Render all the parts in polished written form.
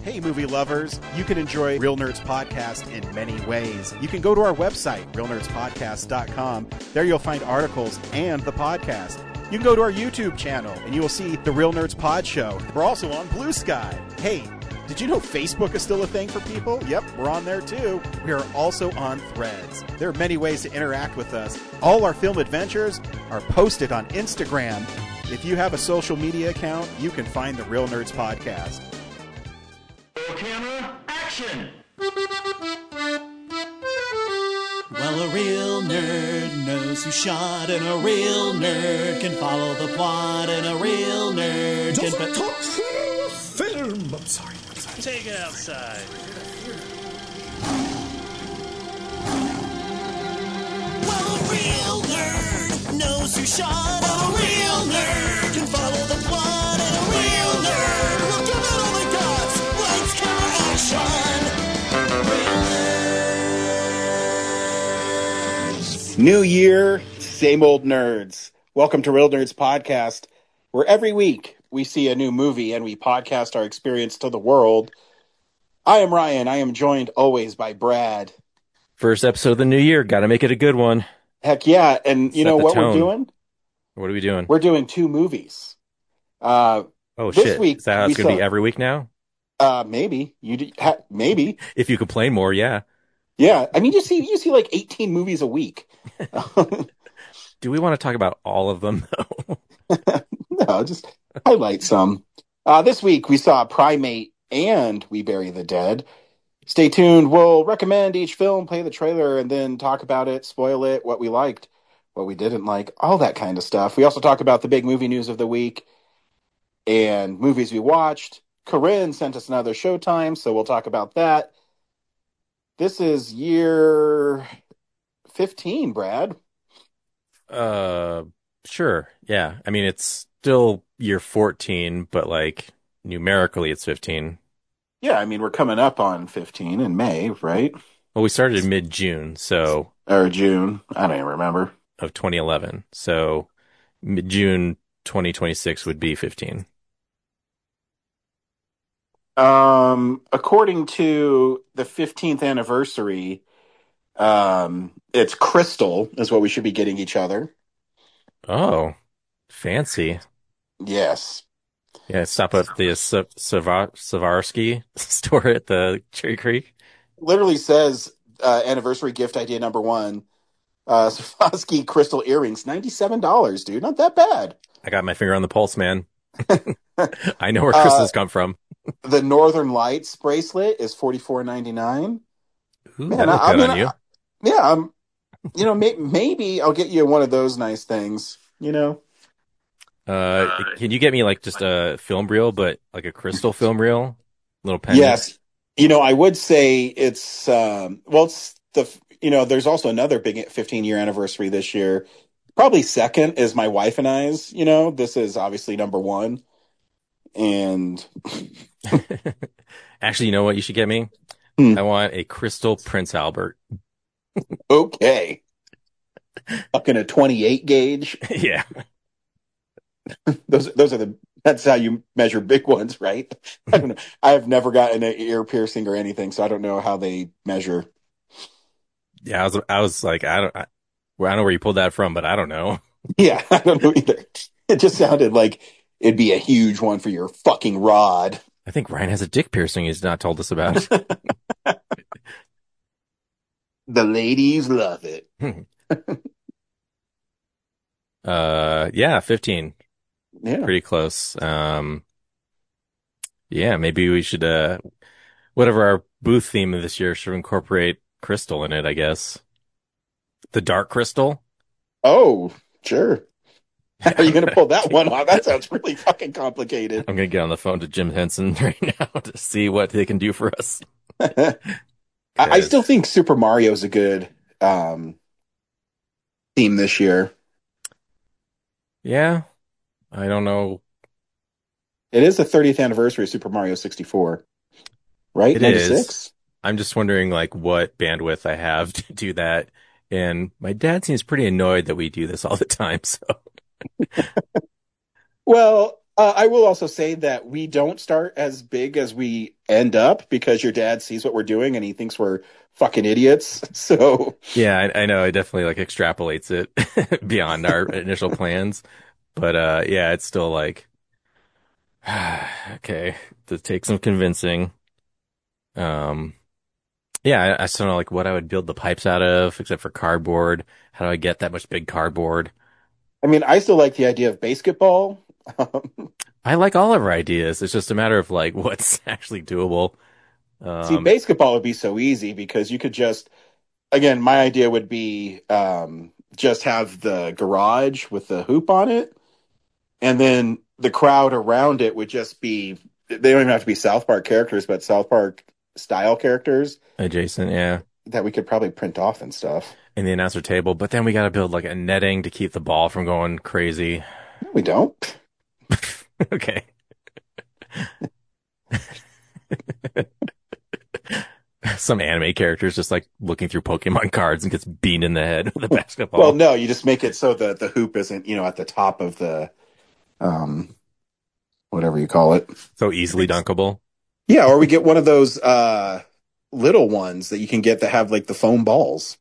Hey, movie lovers. You can enjoy Real Nerds Podcast in many ways. You can go to our website, realnerdspodcast.com. There you'll find articles and the podcast. You can go to our YouTube channel, and you will see the Real Nerds Pod Show. We're also on Blue Sky. Hey, did you know Facebook is still a thing for people? Yep, we're on there too. We are also on Threads. There are many ways to interact with us. All our film adventures are posted on Instagram. If you have a social media account, you can find the Real Nerds Podcast. Camera, action! Well, a real nerd knows who shot, and a real nerd can follow the plot, and a real nerd can... Don't talk film! I'm sorry. Take it outside. Well, a real nerd knows who shot, and a real nerd can follow the plot, and a real nerd will give it all they got. Lights, camera, action! Real nerds! New year, same old nerds. Welcome to Real Nerds Podcast, where every week we see a new movie and we podcast our experience to the world. I am Ryan. I am joined always by Brad. First episode of the new year. Got to make it a good one. Heck yeah. And you know what we're doing? What are we doing? We're doing two movies. Oh, this shit. Week, is that how it's going to be every week now? Maybe. Maybe. If you complain more, yeah. Yeah. I mean, you see like 18 movies a week. Do we want to talk about all of them, though? No, just highlight some. This week we saw Primate and We Bury the Dead. Stay tuned. We'll recommend each film, play the trailer, and then talk about it, spoil it, what we liked, what we didn't like, all that kind of stuff. We also talk about the big movie news of the week and movies we watched. Corinne sent us another Showtime, so we'll talk about that. This is year 15, Brad. Sure. Yeah. I mean, it's still year 14, but like numerically it's 15. Yeah, I mean, we're coming up on 15 in May, right? Well, we started in mid-June, so... Or June. I don't even remember. Of 2011. So mid-June 2026 would be 15. According to the 15th anniversary, it's Crystal is what we should be getting each other. Oh, fancy. Yes. Yeah, stop at the Swarovski store at the Cherry Creek. Literally says anniversary gift idea number 1. Swarovski crystal earrings, $97, dude. Not that bad. I got my finger on the pulse, man. I know where crystals come from. The Northern Lights bracelet is $44.99. Ooh, man, that look good on you. Maybe I'll get you one of those nice things, you know. Can you get me like just a film reel, but like a crystal film reel? Little pen. Yes. I would say it's there's also another big 15-year anniversary this year. Probably second is my wife and I's, this is obviously number 1. And actually, you know what you should get me? I want a crystal Prince Albert. Okay. Fucking a 28 gauge. Yeah. That's how you measure big ones, right? I don't know. I have never gotten an ear piercing or anything, so I don't know how they measure. Yeah, I was like, I don't know where you pulled that from, but I don't know. Yeah, I don't know either. It just sounded like it'd be a huge one for your fucking rod. I think Ryan has a dick piercing he's not told us about. The ladies love it. Yeah, 15. Yeah. Pretty close. Yeah, maybe we should, whatever our booth theme of this year should incorporate crystal in it, I guess. The dark crystal? Oh, sure. How are you going to pull that one off? That sounds really fucking complicated. I'm going to get on the phone to Jim Henson right now to see what they can do for us. I still think Super Mario is a good theme this year. Yeah. I don't know. It is the 30th anniversary of Super Mario 64, right? It 96? is. I'm just wondering, like, what bandwidth I have to do that. And my dad seems pretty annoyed that we do this all the time, so. Well, I will also say that we don't start as big as we end up because your dad sees what we're doing and he thinks we're fucking idiots. So, Yeah, I know. It definitely like extrapolates it beyond our initial plans. But yeah, it's still like okay, to take some convincing. Um, yeah, I still don't know like what I would build the pipes out of, except for cardboard. How do I get that much big cardboard? I mean, I still like the idea of basketball. I like all of our ideas. It's just a matter of like what's actually doable. See, Um, basketball would be so easy because you could just, again, my idea would be just have the garage with the hoop on it, and then the crowd around it would just be, they don't even have to be South Park characters, but South Park style characters adjacent, yeah, that we could probably print off and stuff. in the announcer table. But then we got to build like a netting to keep the ball from going crazy. No, we don't. Okay. Some anime characters just like looking through Pokemon cards and gets beamed in the head with a Well, basketball. no, you just make it so that the hoop isn't, at the top of the, um, whatever you call it. So easily dunkable. Yeah, or we get one of those little ones that you can get that have like the foam balls.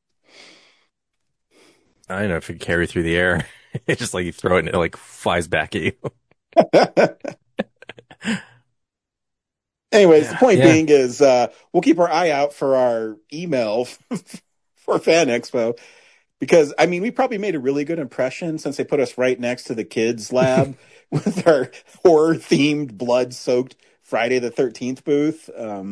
I don't know if it can carry through the air. It's just like you throw it and it like flies back at you. Anyways, the Yeah. point Yeah. being is we'll keep our eye out for our email for Fan Expo because I mean we probably made a really good impression since they put us right next to the kids lab with our horror themed blood soaked Friday the 13th booth.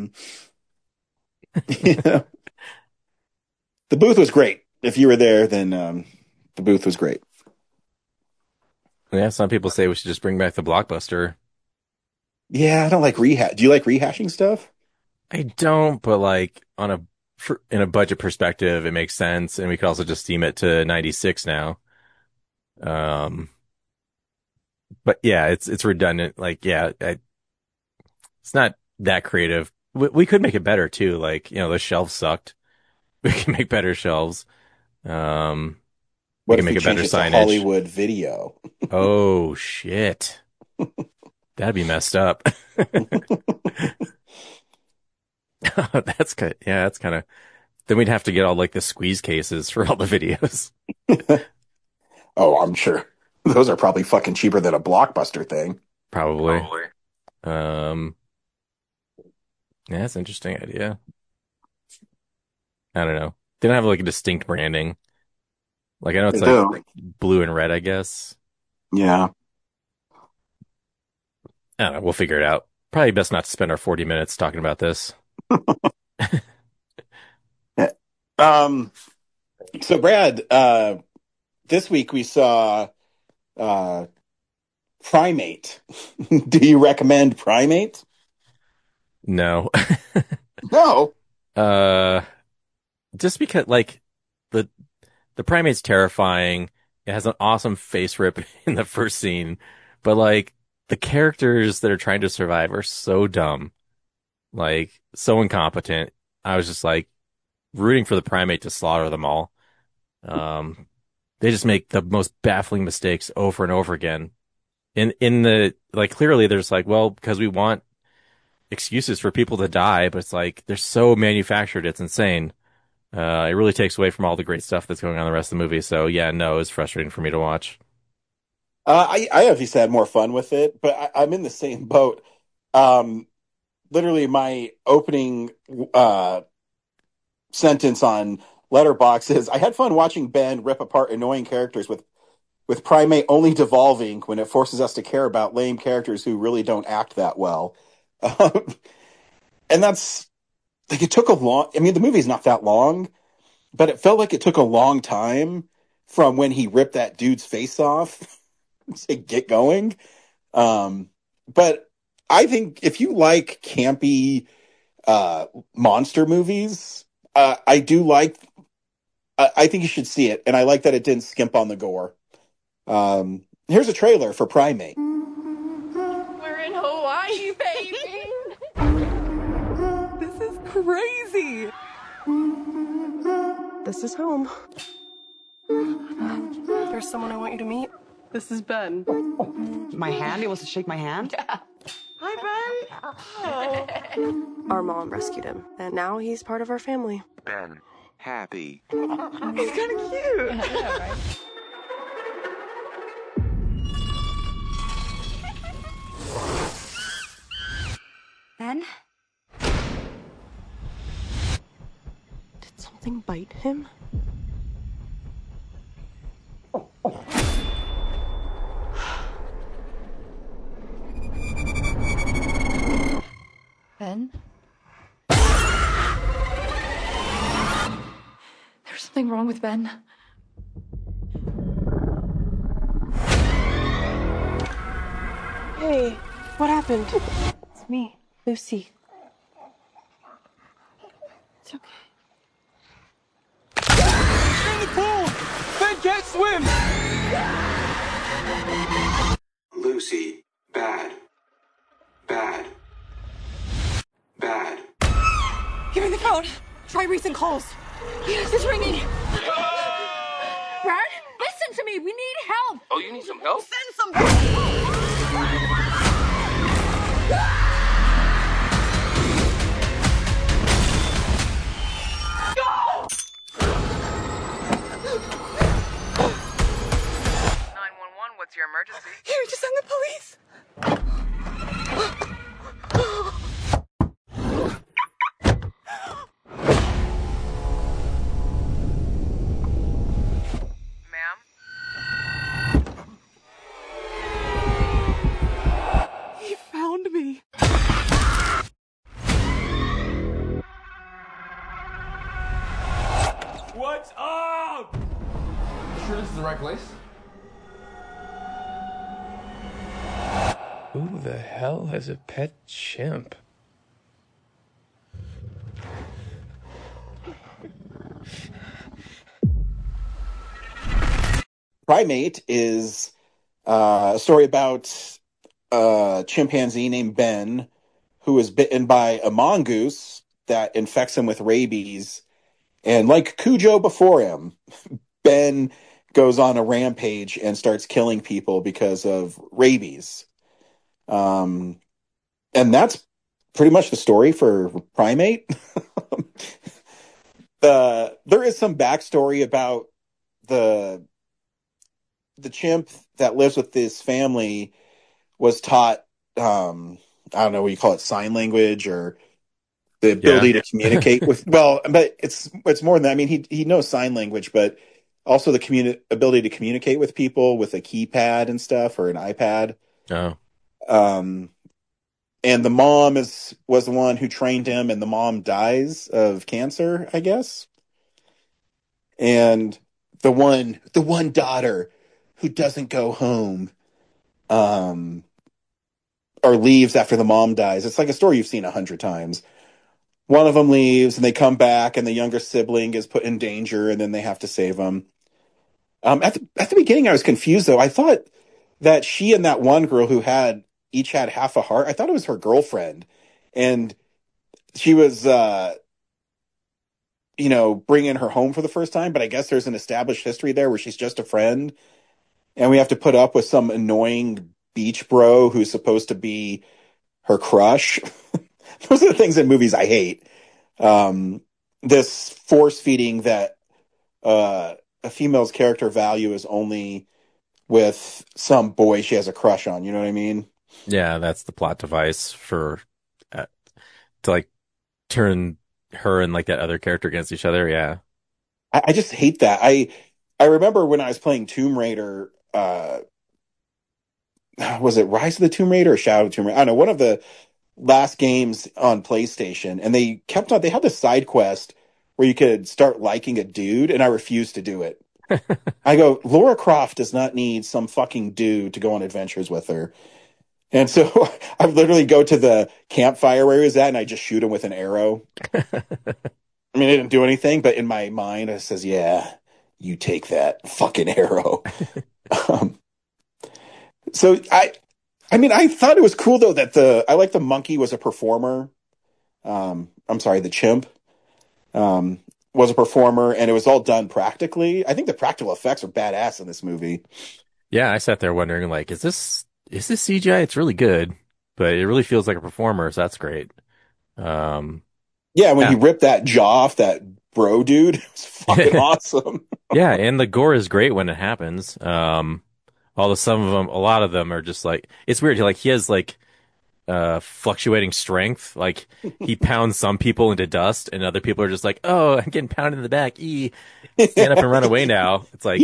You know, the booth was great. If you were there, then the booth was great. Yeah. Some people say we should just bring back the Blockbuster. Yeah, I don't like rehash. Do you like rehashing stuff? I don't, but like in a budget perspective, it makes sense. And we could also just steam it to 96 now. Um, but yeah, it's redundant. Like, yeah, it's not that creative. We could make it better too. Like, the shelves sucked. We can make better shelves. Um, we What can if we make a better change it to signage. Hollywood Video? Oh shit. That'd be messed up. That's good. Yeah, that's kind of, then we'd have to get all like the squeeze cases for all the videos. Oh, I'm sure those are probably fucking cheaper than a Blockbuster thing. Probably. Um, yeah, that's an interesting idea. I don't know. They don't have like a distinct branding. Like I know it's They like do. blue and red, I guess. Yeah. I don't know. We'll figure it out. Probably best not to spend our 40 minutes talking about this. Yeah. Um, so Brad, this week we saw uh Primate. Do you recommend Primate? No. No. Uh, just because like the the primate's terrifying. It has an awesome face rip in the first scene, but like the characters that are trying to survive are so dumb, like so incompetent. I was just like rooting for the primate to slaughter them all. Um, they just make the most baffling mistakes over and over again. In the like clearly there's like, well, because we want excuses for people to die, but it's like they're so manufactured, it's insane. It really takes away from all the great stuff that's going on in the rest of the movie. So yeah, no, it's frustrating for me to watch. I obviously had more fun with it, but I'm in the same boat. Um, Literally, my opening sentence on Letterboxd is, I had fun watching Ben rip apart annoying characters with Primate only devolving when it forces us to care about lame characters who really don't act that well. Um, and that's like it took a long. I mean, the movie's not that long, but it felt like it took a long time from when he ripped that dude's face off to get going. But I think if you like campy monster movies, I do like. I think you should see it, and I like that it didn't skimp on the gore. Here's a trailer for Primate. We're in Hawaii, baby. This is crazy. This is home. There's someone I want you to meet. This is Ben. My hand? He wants to shake my hand? Yeah. Hi, Ben. Our mom rescued him, and now he's part of our family. Ben. Happy. He's kind of cute. Yeah, right? Ben? Did something bite him? Ben? There's something wrong with Ben. Hey, what happened? It's me, Lucy. It's okay. In the pool! Ben can't swim! Lucy. Bad. Bad. Bad. Give me the phone. Try recent calls. Yes, it's ringing. Brad, listen to me. We need help. Oh, you need some help? Send somebody. What's your emergency? Here, just send the police. Ma'am? He found me. What's up? Sure this is the right place? Who the hell has a pet chimp? Primate is a story about a chimpanzee named Ben who is bitten by a mongoose that infects him with rabies. And like Cujo before him, Ben goes on a rampage and starts killing people because of rabies. And that's pretty much the story for Primate. There is some backstory about the chimp that lives with this family was taught, I don't know what you call it, sign language or the ability to communicate with, well, but it's more than that. I mean, he knows sign language, but also the ability to communicate with people with a keypad and stuff or an iPad. Oh. And the mom was the one who trained him, and the mom dies of cancer, I guess. And the one daughter who doesn't go home, or leaves after the mom dies. It's like a story you've seen 100 times. One of them leaves, and they come back, and the younger sibling is put in danger, and then they have to save him. At the beginning, I was confused, though. I thought that she and that one girl who each had half a heart, I thought it was her girlfriend. And she was, bringing her home for the first time, but I guess there's an established history there where she's just a friend. And we have to put up with some annoying beach bro who's supposed to be her crush. Those are the things in movies I hate. This force feeding that a female's character value is only with some boy she has a crush on. You know what I mean? Yeah, that's the plot device for to like turn her and like that other character against each other. Yeah, I just hate that. I remember when I was playing Tomb Raider. Was it Rise of the Tomb Raider or Shadow of the Tomb Raider? I don't know, one of the last games on PlayStation, and they had this side quest where you could start liking a dude, and I refused to do it. I go, Lara Croft does not need some fucking dude to go on adventures with her. And so I literally go to the campfire where he was at, and I just shoot him with an arrow. I mean, it didn't do anything, but in my mind, it says, yeah, you take that fucking arrow. So I thought it was cool, though, that the monkey was a performer. I'm sorry, the chimp was a performer, and it was all done practically. I think the practical effects are badass in this movie. Yeah, I sat there wondering, like, is this CGI? It's really good, but it really feels like a performer, so that's great. Um, Yeah, when he yeah. ripped that jaw off that bro dude, it was fucking awesome. Yeah, and the gore is great when it happens. Although a lot of them are just like, it's weird. Like, he has like fluctuating strength. Like, he pounds some people into dust, and other people are just like, "Oh, I'm getting pounded in the back. Stand up and run away now." It's like,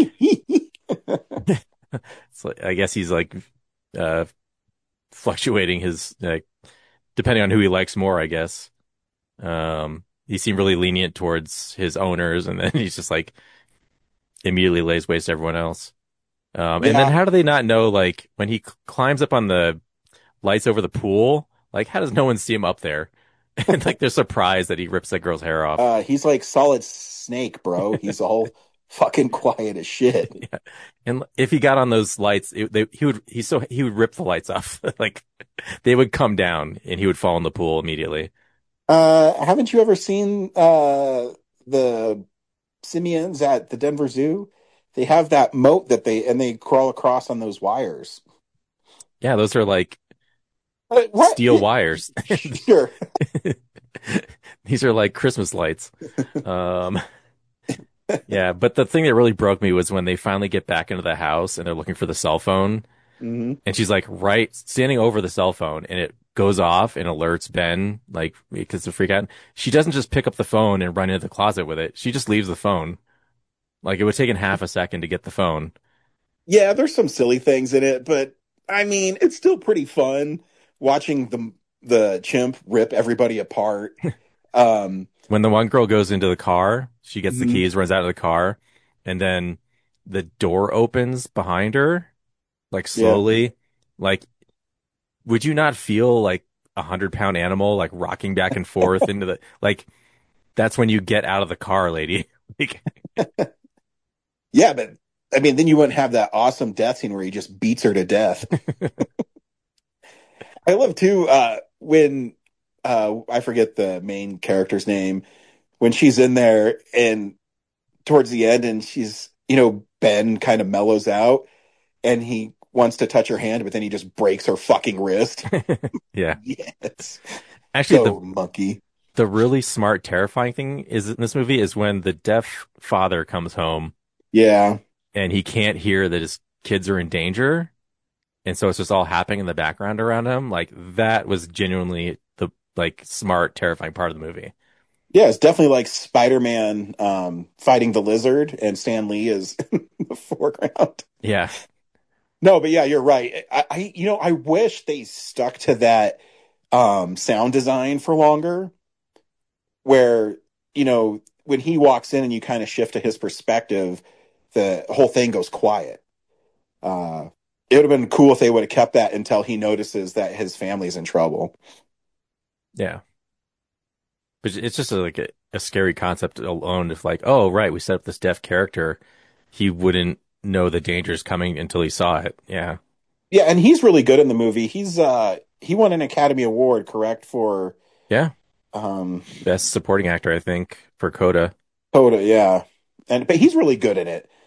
I guess he's like uh fluctuating his, like, depending on who he likes more, I guess. He seemed really lenient towards his owners, and then he's just like immediately lays waste to everyone else. And then how do they not know, like, when he climbs up on the lights over the pool, like, how does no one see him up there? And like, they're surprised that he rips that girl's hair off. He's like Solid Snake, bro. He's all fucking quiet as shit. Yeah. And if he got on those lights, he would rip the lights off. Like, they would come down and he would fall in the pool immediately. Haven't you ever seen the simians at the Denver Zoo? They have that moat that they crawl across on those wires. Yeah, those are like What? steel wires. Sure. These are like Christmas lights. Yeah, but the thing that really broke me was when they finally get back into the house and they're looking for the cell phone. Mm-hmm. And she's like standing over the cell phone, and it goes off and alerts Ben, like, because of freak out. She doesn't just pick up the phone and run into the closet with it. She just leaves the phone. Like, it would take half a second to get the phone. Yeah, there's some silly things in it, but I mean, it's still pretty fun watching the chimp rip everybody apart. When the one girl goes into the car, she gets the Mhm. keys, runs out of the car, and then the door opens behind her, like, slowly. Like, would you not feel like 100-pound animal, like, rocking back and forth into the, like, that's when you get out of the car, lady. Like, Yeah, but I mean, then you wouldn't have that awesome death scene where he just beats her to death. I love too when I forget the main character's name, when she's in there and towards the end and she's, Ben kind of mellows out and he wants to touch her hand, but then he just breaks her fucking wrist. yeah. Yes. Actually, So monkey. the really smart, terrifying thing is in this movie is when the deaf father comes home Yeah. and he can't hear that his kids are in danger. And so it's just all happening in the background around him. Like, that was genuinely the, like, smart, terrifying part of the movie. Yeah, it's definitely like Spider-Man fighting the lizard and Stan Lee is in the foreground. Yeah. No, but yeah, you're right. I wish they stuck to that sound design for longer, where, when he walks in and you kind of shift to his perspective, the whole thing goes quiet. It would have been cool if they would have kept that until he notices that his family's in trouble. Yeah. But it's just like a scary concept alone. If, like, oh, right, we set up this deaf character, he wouldn't know the danger's coming until he saw it. Yeah. Yeah, and he's really good in the movie. He won an Academy Award, correct, for Yeah. Best supporting actor, I think, for Coda. Coda, yeah. But he's really good in it.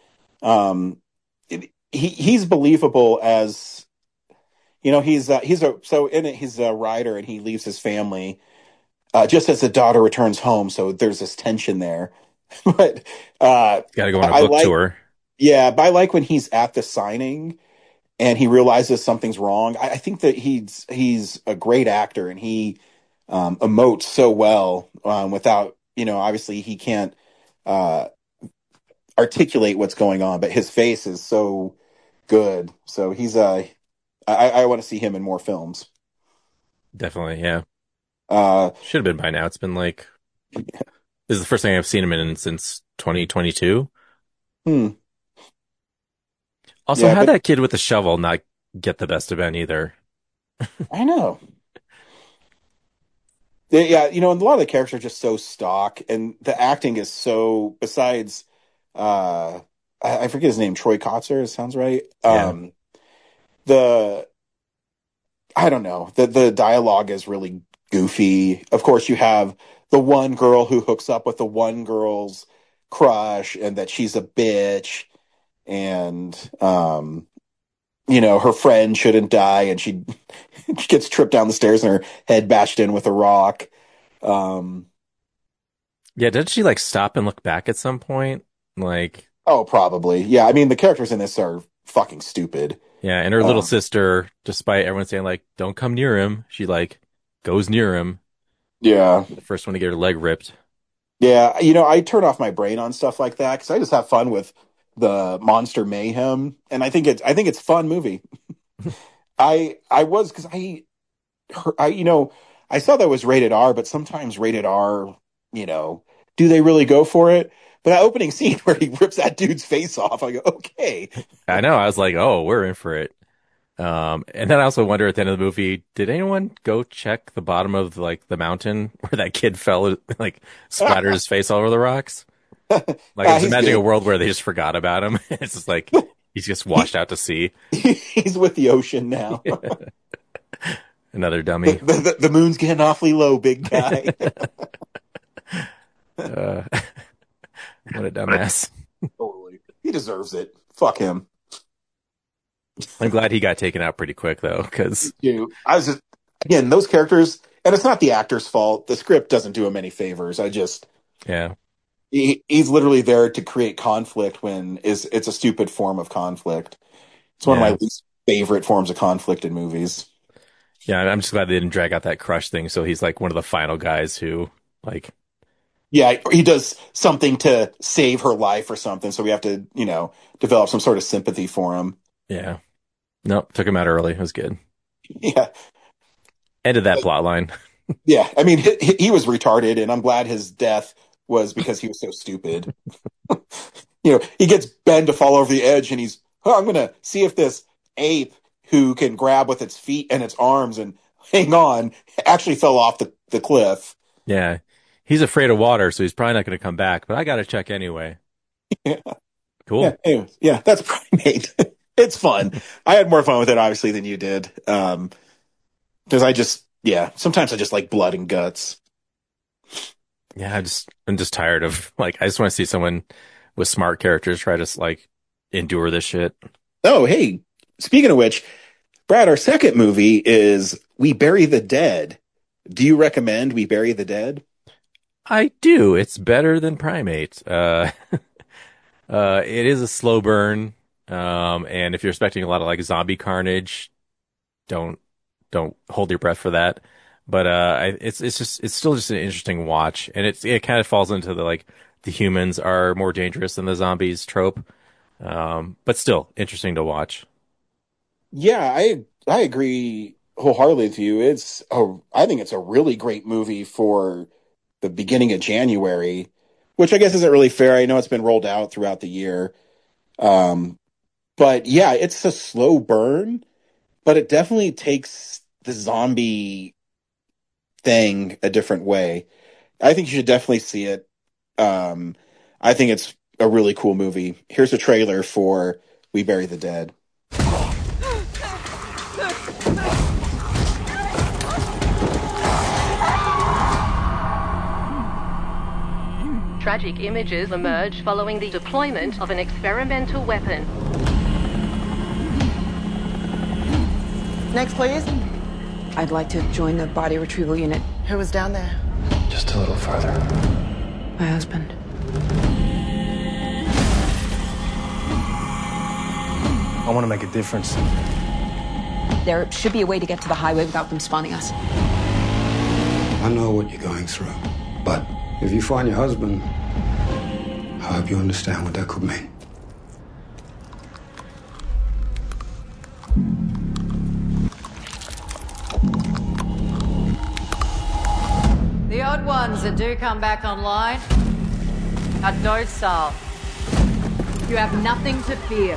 He's believable as, he's a writer and he leaves his family just as the daughter returns home. So there's this tension there. But got to go on a book tour. Yeah, but I like when he's at the signing and he realizes something's wrong. I think that he's a great actor and he emotes so well without, obviously he can't articulate what's going on, but his face is so good. So he's I want to see him in more films. Definitely, yeah. Should have been by now. It's been like, this is the first thing I've seen him in since 2022. Also, Yeah, how'd but- that kid with the shovel not get the best of Ben either? I know. Yeah, and a lot of the characters are just so stock, and the acting is so. Besides, I forget his name, Troy Kotzer. It sounds right. Yeah. I don't know. The dialogue is really goofy. Of course, you have the one girl who hooks up with the one girl's crush, and that she's a bitch, and her friend shouldn't die, and she gets tripped down the stairs and her head bashed in with a rock. Yeah, did she like stop and look back at some point? Like, oh, probably. Yeah, I mean, the characters in this are fucking stupid. Yeah, and her little sister, despite everyone saying like, "Don't come near him," she like goes near him. Yeah, the first one to get her leg ripped. Yeah, I turn off my brain on stuff like that because I just have fun with the monster mayhem, and I think it's a fun movie. I saw that was rated R, but sometimes rated R, do they really go for it? But that opening scene where he rips that dude's face off, I go, okay. I know. I was like, oh, we're in for it. And then I also wonder at the end of the movie, did anyone go check the bottom of like the mountain where that kid fell, like splattered his face all over the rocks? Like I was imagining a world where they just forgot about him. It's just like he's just washed out to sea. He's with the ocean now. Another dummy. The moon's getting awfully low, big guy. What a dumbass. Totally. He deserves it. Fuck him. I'm glad he got taken out pretty quick, though, because... I was just... Again, those characters... And it's not the actor's fault. The script doesn't do him any favors. Yeah. He's literally there to create conflict when it's a stupid form of conflict. It's one of my least favorite forms of conflict in movies. Yeah, I'm just glad they didn't drag out that Crush thing, so he's like one of the final guys who, like... Yeah, he does something to save her life or something, so we have to, develop some sort of sympathy for him. Yeah. Nope, took him out early. It was good. Yeah. Ended that plot line. Yeah, I mean, he was retarded, and I'm glad his death was because he was so stupid. He gets Ben to fall over the edge, and I'm going to see if this ape who can grab with its feet and its arms and hang on actually fell off the cliff. Yeah. He's afraid of water, so he's probably not going to come back, but I got to check anyway. Yeah. Cool. Yeah, anyways, that's Primate. It's fun. I had more fun with it, obviously, than you did. Because sometimes I just like blood and guts. Yeah, I'm just tired of, I just want to see someone with smart characters try to, endure this shit. Oh, hey, speaking of which, Brad, our second movie is We Bury the Dead. Do you recommend We Bury the Dead? I do. It's better than Primate. It is a slow burn. And if you're expecting a lot of zombie carnage, don't hold your breath for that. But, it's still just an interesting watch. And it kind of falls into the humans are more dangerous than the zombies trope. But still interesting to watch. Yeah, I agree wholeheartedly with you. I think it's a really great movie for the beginning of January, which I guess isn't really fair. I know it's been rolled out throughout the year. But yeah, it's a slow burn, but it definitely takes the zombie thing a different way. I think you should definitely see it. I think it's a really cool movie. Here's a trailer for We Bury the Dead. Tragic images emerged following the deployment of an experimental weapon. Next, please. I'd like to join the body retrieval unit. Who was down there? Just a little further. My husband. I want to make a difference. There should be a way to get to the highway without them spawning us. I know what you're going through, but if you find your husband, I hope you understand what that could mean. The odd ones that do come back online are docile. You have nothing to fear.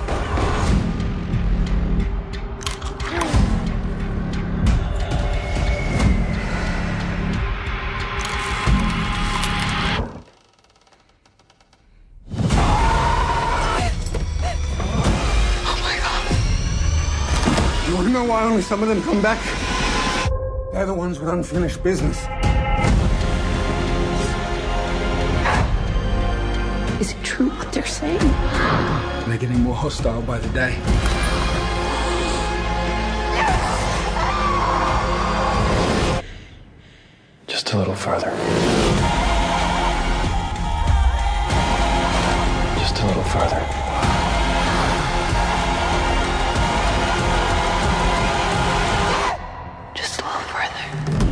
You want to know why only some of them come back? They're the ones with unfinished business. Is it true what they're saying? They're getting more hostile by the day. Just a little further. Just a little further. Just a little further.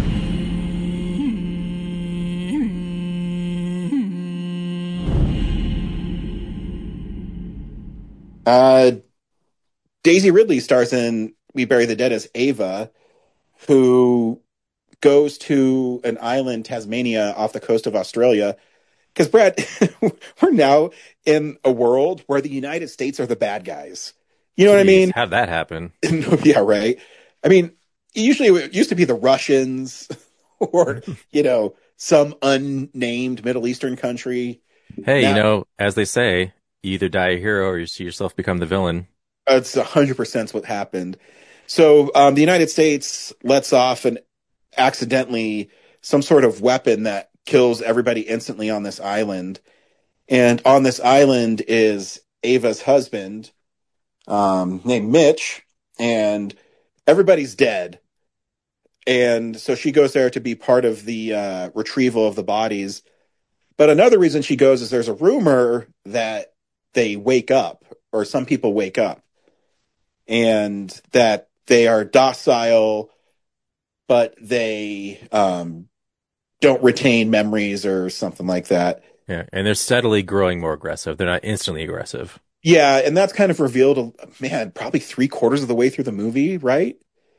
Daisy Ridley stars in We Bury the Dead as Ava, who goes to an island, Tasmania, off the coast of Australia. Because, Brad, we're now in a world where the United States are the bad guys. You know what I mean? How'd that happen? Yeah, right. I mean, usually it used to be the Russians or, some unnamed Middle Eastern country. Hey, Now- as they say, you either die a hero or you see yourself become the villain. It's 100% what happened. So the United States lets off accidentally some sort of weapon that kills everybody instantly on this island. And on this island is Ava's husband, named Mitch, and everybody's dead. And so she goes there to be part of the retrieval of the bodies. But another reason she goes is there's a rumor that they wake up, or some people wake up, and that they are docile, but they don't retain memories or something like that. Yeah, and they're steadily growing more aggressive. They're not instantly aggressive. Yeah, and that's kind of revealed, probably 3/4 of the way through the movie, right?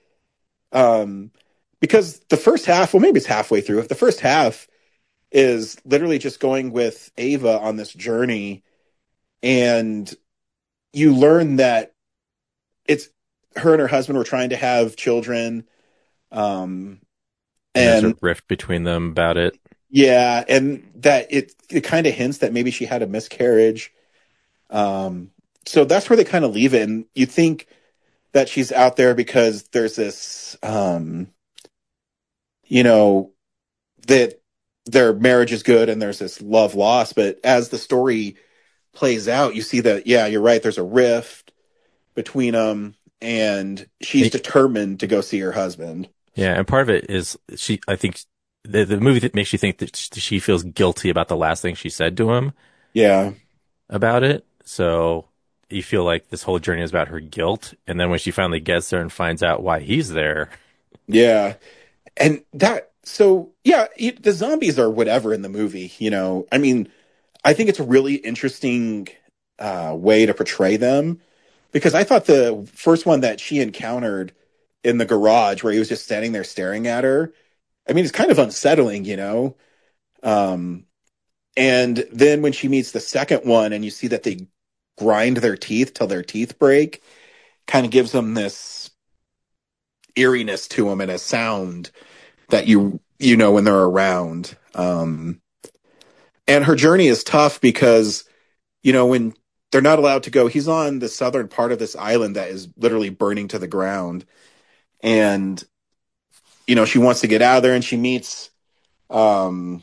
Because the first half, well, maybe it's halfway through. If the first half is literally just going with Ava on this journey, and you learn that it's her and her husband were trying to have children. And there's a rift between them about it. Yeah, and that it kind of hints that maybe she had a miscarriage. So that's where they kind of leave it. And you think that she's out there because there's this, that their marriage is good and there's this love lost. But as the story plays out, you see that, yeah, you're right. There's a rift between them, and she's determined to go see her husband. Yeah, and part of it is I think the movie that makes you think that she feels guilty about the last thing she said to him. Yeah. About it. So you feel like this whole journey is about her guilt. And then when she finally gets there and finds out why he's there. Yeah. And the zombies are whatever in the movie, I mean, I think it's a really interesting way to portray them, because I thought the first one that she encountered in the garage where he was just standing there staring at her, I mean, it's kind of unsettling, and then when she meets the second one and you see that they grind their teeth till their teeth break, kind of gives them this eeriness to them and a sound that you know when they're around. And her journey is tough because, when they're not allowed to go, he's on the southern part of this island that is literally burning to the ground. And, she wants to get out of there, and she meets, I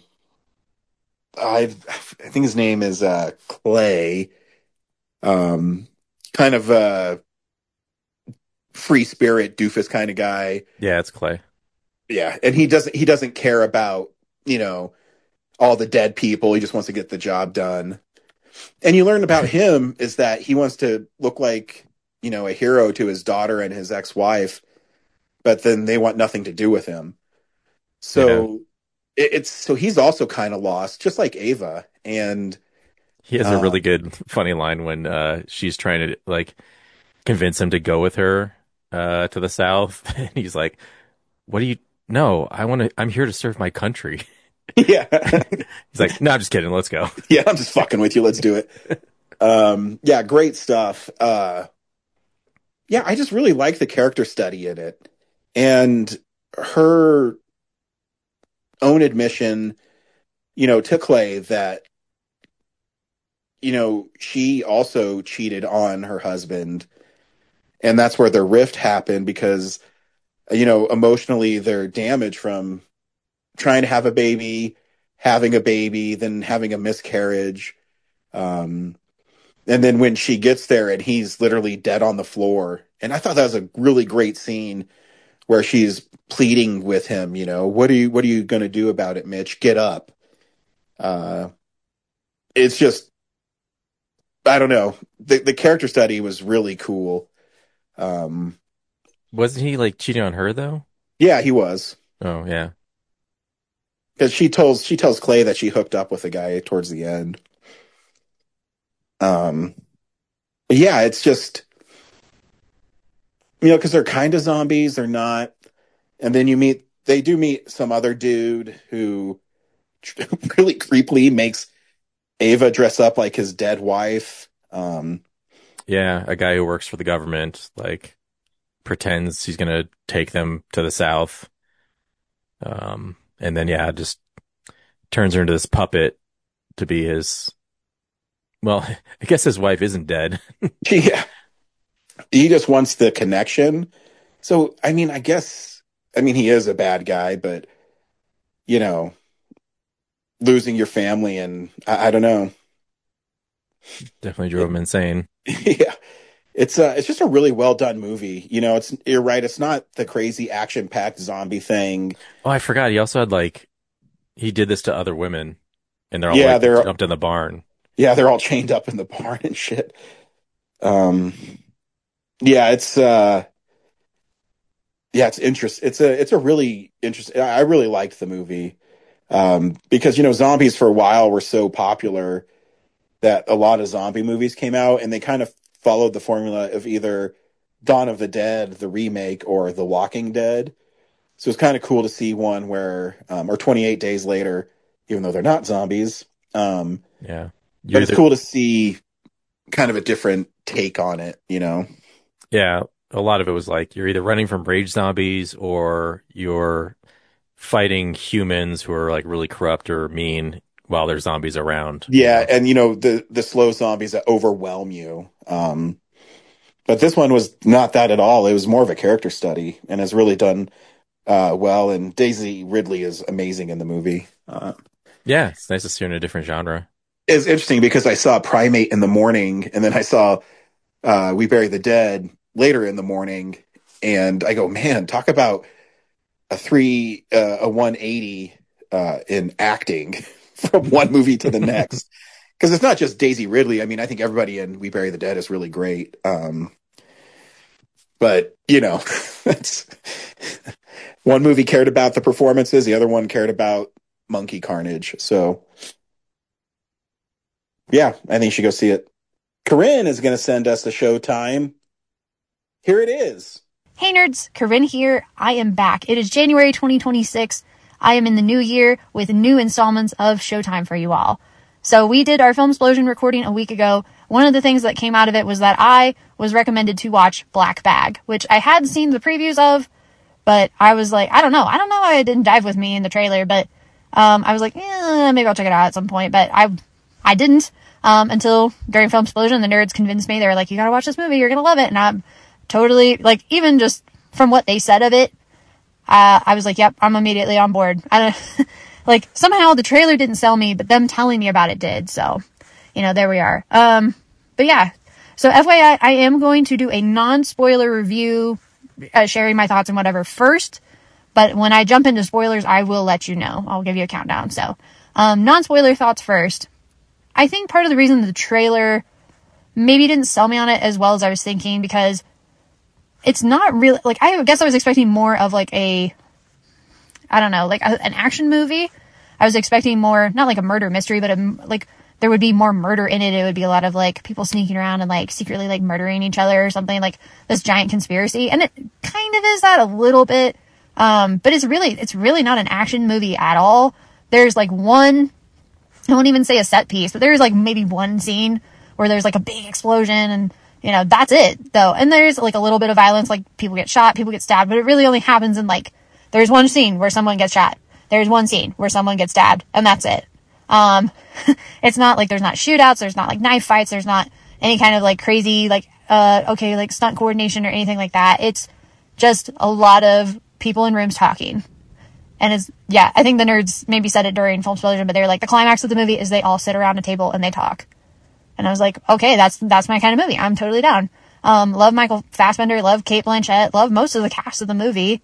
think his name is Clay, kind of a free spirit doofus kind of guy. Yeah, it's Clay. Yeah, and he doesn't care about, all the dead people. He just wants to get the job done. And you learn about him is that he wants to look like, a hero to his daughter and his ex-wife, but then they want nothing to do with him. So so he's also kind of lost, just like Ava. And he has a really good, funny line when she's trying to convince him to go with her to the south, and he's like, "What do you? No, I'm here to serve my country." Yeah, he's like, "No, I'm just kidding. Let's go." Yeah, I'm just fucking with you. Let's do it. Yeah, great stuff. Yeah, I just really like the character study in it, and her own admission, to Clay that, she also cheated on her husband, and that's where the rift happened because, emotionally they're damaged from trying to have a baby, having a baby, then having a miscarriage. And then when she gets there and he's literally dead on the floor. And I thought that was a really great scene where she's pleading with him, you know, what are you going to do about it, Mitch? Get up. It's just, I don't know. The character study was really cool. Wasn't he like cheating on her though? Yeah, he was. Oh yeah. Because she tells Clay that she hooked up with a guy towards the end. Yeah, it's just, you know, because they're kind of zombies, they're not. And then they do meet some other dude who really creepily makes Ava dress up like his dead wife. Yeah, a guy who works for the government, like, pretends he's going to take them to the South. And then, yeah, just turns her into this puppet to be his... Well, I guess his wife isn't dead. Yeah. He just wants the connection. So, I mean, he is a bad guy, but, you know, losing your family and I don't know. Definitely drove him insane. Yeah. It's just a really well done movie. You know, you're right. It's not the crazy action packed zombie thing. Oh, I forgot. He also had he did this to other women and they're all they're jumped in the barn. Yeah. They're all chained up in the barn and shit. Yeah, it's interesting. It's a really interesting. I really liked the movie because, you know, zombies for a while were so popular that a lot of zombie movies came out and they kind of followed the formula of either Dawn of the Dead, the remake, or The Walking Dead. So it's kind of cool to see one where, or 28 Days Later, even though they're not zombies. Yeah, but it's cool to see kind of a different take on it, you know. Yeah, a lot of it was like you're either running from rage zombies or you're fighting humans who are like really corrupt or mean while there's zombies around. Yeah, and you know, the slow zombies that overwhelm you. But this one was not that at all. It was more of a character study and has really done well. And Daisy Ridley is amazing in the movie. Yeah, it's nice to see her in a different genre. It's interesting because I saw Primate in the morning and then I saw We Bury the Dead later in the morning, and I go, man, talk about a 180 in acting from one movie to the next. Because it's not just Daisy Ridley. I mean, I think everybody in We Bury the Dead is really great. But, you know, that's one movie cared about the performances, the other one cared about monkey carnage. So, yeah, I think you should go see it. Corinne is going to send us the Showtime. Here it is. Hey nerds, Corinne here. I am back. It is January 2026. I am in the new year with new installments of Showtime for you all. So we did our Film Explosion recording a week ago. One of the things that came out of it was that I was recommended to watch Black Bag, which I had seen the previews of, but I was like, I don't know why it didn't dive with me in the trailer, but I was like, maybe I'll check it out at some point, but I didn't until during Film Explosion, the nerds convinced me. They were like, you gotta watch this movie, you're gonna love it, and I'm totally, like, even just from what they said of it, I was like, yep, I'm immediately on board. Like, somehow the trailer didn't sell me, but them telling me about it did. So, you know, there we are. But yeah. So FYI, I am going to do a non-spoiler review, sharing my thoughts and whatever first. But when I jump into spoilers, I will let you know. I'll give you a countdown. So, non-spoiler thoughts first. I think part of the reason the trailer maybe didn't sell me on it as well as I was thinking, because it's not really, like, I guess I was expecting more of like an action movie. I was expecting more, not like a murder mystery, but like there would be more murder in it. It would be a lot of like people sneaking around and like secretly like murdering each other or something, like this giant conspiracy. And it kind of is that a little bit. But it's really not an action movie at all. There's like one, I won't even say a set piece, but there's like maybe one scene where there's like a big explosion and, you know, that's it though. And there's like a little bit of violence, like people get shot, people get stabbed, but it really only happens in like, there's one scene where someone gets shot. There's one scene where someone gets stabbed, and that's it. It's not like there's not shootouts, there's not like knife fights, there's not any kind of like crazy, like, like stunt coordination or anything like that. It's just a lot of people in rooms talking. And I think the nerds maybe said it during Film Explosion, but they're like, the climax of the movie is they all sit around a table and they talk. And I was like, okay, that's my kind of movie. I'm totally down. Love Michael Fassbender, love Cate Blanchett, love most of the cast of the movie.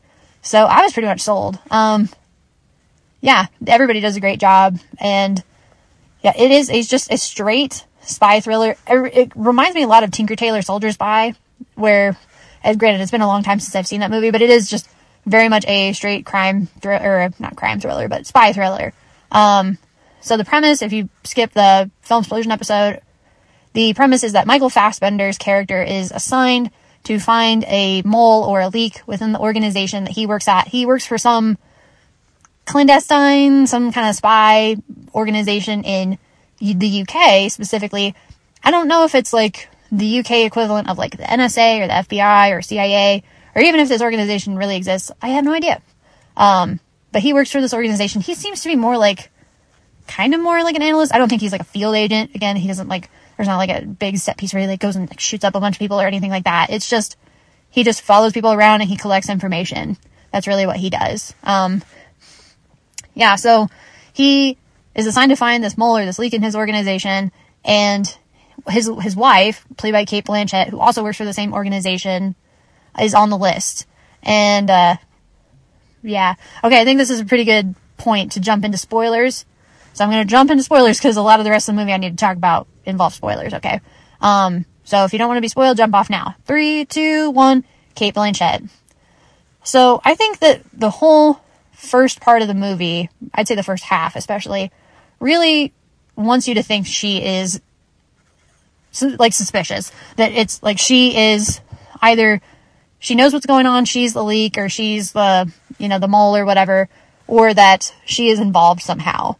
So I was pretty much sold. Yeah, everybody does a great job. And yeah, it's just a straight spy thriller. It reminds me a lot of Tinker Tailor Soldier Spy, where, and granted, it's been a long time since I've seen that movie, but it is just very much a straight crime thriller, not crime thriller, but spy thriller. So the premise, if you skip the Film Explosion episode, the premise is that Michael Fassbender's character is assigned to find a mole or a leak within the organization that he works at. He works for some clandestine, some kind of spy organization in the UK specifically. I don't know if it's like the UK equivalent of like the NSA or the FBI or CIA, or even if this organization really exists. I have no idea. But he works for this organization. He seems to be kind of more like an analyst. I don't think he's like a field agent. Again, he doesn't like, there's not like a big set piece where he like goes and like shoots up a bunch of people or anything like that. It's just, he just follows people around and he collects information. That's really what he does. Yeah, so he is assigned to find this mole or this leak in his organization, and his wife, played by Cate Blanchett, who also works for the same organization, is on the list. And, yeah. Okay, I think this is a pretty good point to jump into spoilers. So I'm going to jump into spoilers because a lot of the rest of the movie I need to talk about involves spoilers, okay? So if you don't want to be spoiled, jump off now. 3, 2, 1, Cate Blanchett. So I think that the whole first part of the movie, I'd say the first half especially, really wants you to think she is like suspicious. That it's like she is either, she knows what's going on, she's the leak, or she's the, the mole or whatever, or that she is involved somehow.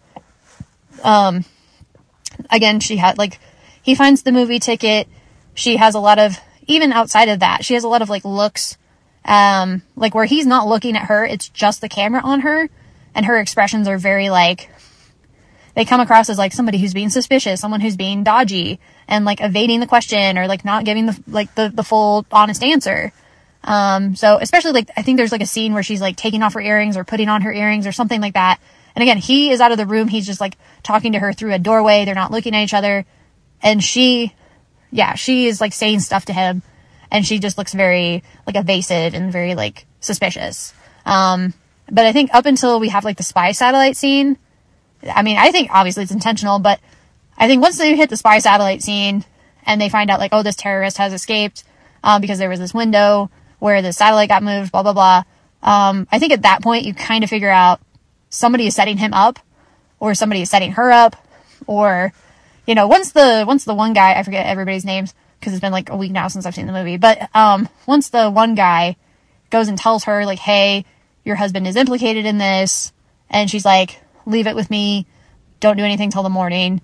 Again, she had he finds the movie ticket. She has a lot of, even outside of that, she has a lot of looks, where he's not looking at her, it's just the camera on her, and her expressions are very they come across as somebody who's being suspicious, someone who's being dodgy, and evading the question, or not giving the full honest answer. So especially I think there's a scene where she's taking off her earrings or putting on her earrings or something like that. And again, he is out of the room. He's just talking to her through a doorway. They're not looking at each other. And she is saying stuff to him, and she just looks very evasive and very suspicious. But I think up until we have the spy satellite scene, I mean, I think obviously it's intentional, but I think once they hit the spy satellite scene and they find out this terrorist has escaped, because there was this window where the satellite got moved, blah, blah, blah. I think at that point you kind of figure out somebody is setting him up, or somebody is setting her up, or, once the one guy, I forget everybody's names because it's been a week now since I've seen the movie, but, once the one guy goes and tells her hey, your husband is implicated in this, and she's leave it with me, don't do anything till the morning,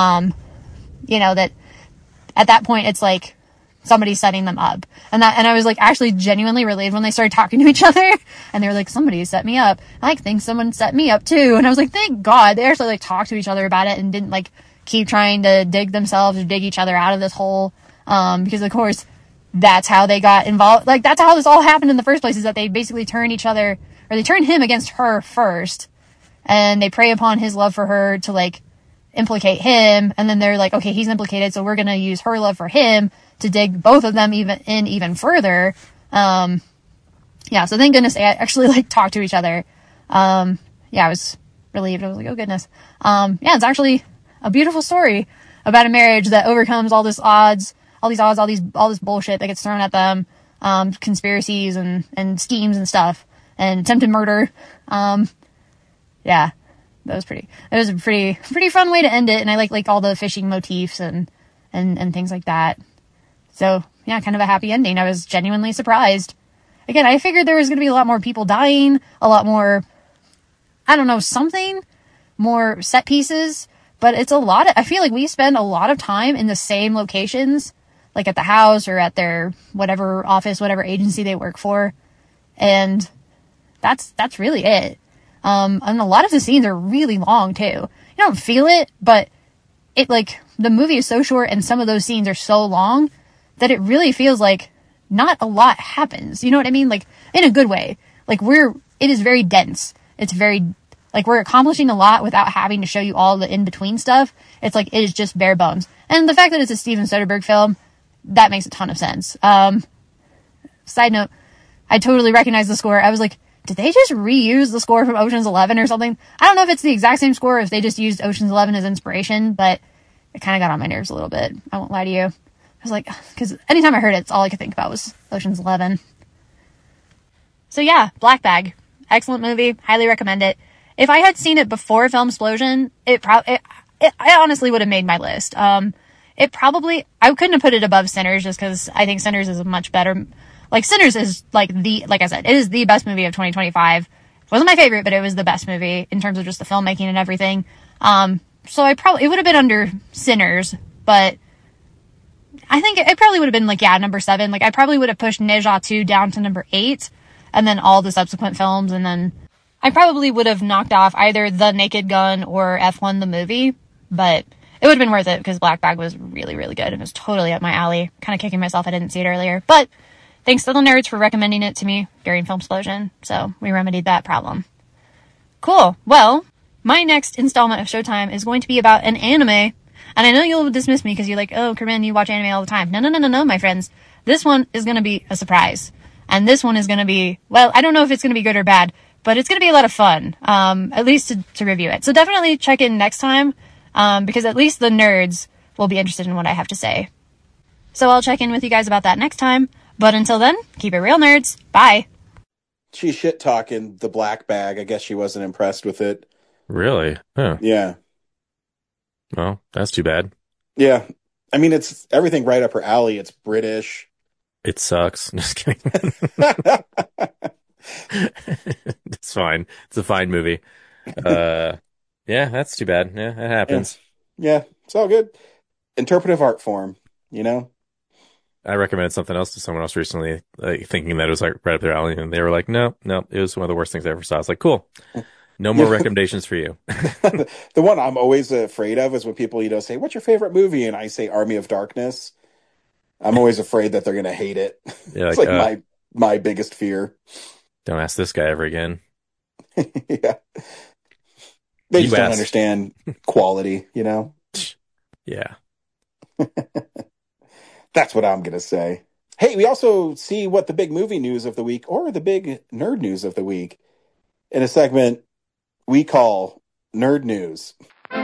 that at that point it's somebody's setting them up. And I was actually genuinely relieved when they started talking to each other, and they were somebody set me up. I think someone set me up too. And I was thank God they actually talked to each other about it and didn't keep trying to dig themselves or dig each other out of this hole. Because of course that's how they got involved. That's how this all happened in the first place, is that they basically turn him against her first, and they prey upon his love for her to implicate him. And then they're okay, he's implicated, so we're going to use her love for him to dig both of them even further. Yeah, so thank goodness they actually talked to each other. Yeah, I was relieved. I was oh goodness. Yeah, it's actually a beautiful story about a marriage that overcomes all this all this bullshit that gets thrown at them, conspiracies and schemes and stuff, and attempted murder. Yeah, that was a pretty fun way to end it. And I like all the fishing motifs and things like that. So yeah, kind of a happy ending. I was genuinely surprised. Again, I figured there was going to be a lot more people dying, a lot more, I don't know, something more set pieces, but it's I feel we spend a lot of time in the same locations, at the house or at their whatever office, whatever agency they work for. And that's really it. And a lot of the scenes are really long too. You don't feel it, but it the movie is so short and some of those scenes are so long that it really feels not a lot happens. You know what I mean? In a good way. It is very dense. It's very, we're accomplishing a lot without having to show you all the in-between stuff. It's it is just bare bones. And the fact that it's a Steven Soderbergh film, that makes a ton of sense. Side note, I totally recognize the score. I was did they just reuse the score from Ocean's 11 or something? I don't know if it's the exact same score or if they just used Ocean's 11 as inspiration, but it kind of got on my nerves a little bit. I won't lie to you. I was like, because anytime I heard it, it's all I could think about was Ocean's 11. So yeah, Black Bag. Excellent movie. Highly recommend it. If I had seen it before Filmsplosion, it honestly would have made my list. I couldn't have put it above Sinners just because I think Sinners is a much better, like Sinners is like I said, it is the best movie of 2025. It wasn't my favorite, but it was the best movie in terms of just the filmmaking and everything. So it would have been under Sinners, but I think it probably would have been number 7. Like I probably would have pushed Ne Zha 2 down to number 8 and then all the subsequent films. And then I probably would have knocked off either The Naked Gun or F1 the movie, but it would have been worth it because Black Bag was really, really good. It was totally up my alley. Kind of kicking myself I didn't see it earlier, but thanks to the nerds for recommending it to me during Filmsplosion. So we remedied that problem. Cool. Well, my next installment of Showtime is going to be about an anime. And I know you'll dismiss me because you're like, oh, Corinne, you watch anime all the time. No, my friends. This one is going to be a surprise. And this one is going to be, well, I don't know if it's going to be good or bad, but it's going to be a lot of fun, at least to review it. So definitely check in next time, because at least the nerds will be interested in what I have to say. So I'll check in with you guys about that next time. But until then, keep it real, nerds. Bye. She's shit talking the Black Bag. I guess she wasn't impressed with it. Really? Huh. Yeah. Well, that's too bad. Yeah. I mean, it's everything right up her alley. It's British. It sucks. Just kidding. It's fine. It's a fine movie. Yeah, that's too bad. Yeah, it happens. Yeah, it's all good. Interpretive art form, you know? I recommended something else to someone else recently, thinking that it was like right up their alley, and they were like, no, it was one of the worst things I ever saw. I was like, cool. No more recommendations for you. The one I'm always afraid of is when people, say, what's your favorite movie? And I say Army of Darkness. I'm always afraid that they're going to hate it. Yeah, it's like my biggest fear. Don't ask this guy ever again. Yeah. They just don't understand quality, Yeah. That's what I'm going to say. Hey, we also see what the big movie news of the week or the big nerd news of the week in a segment we call Nerd News.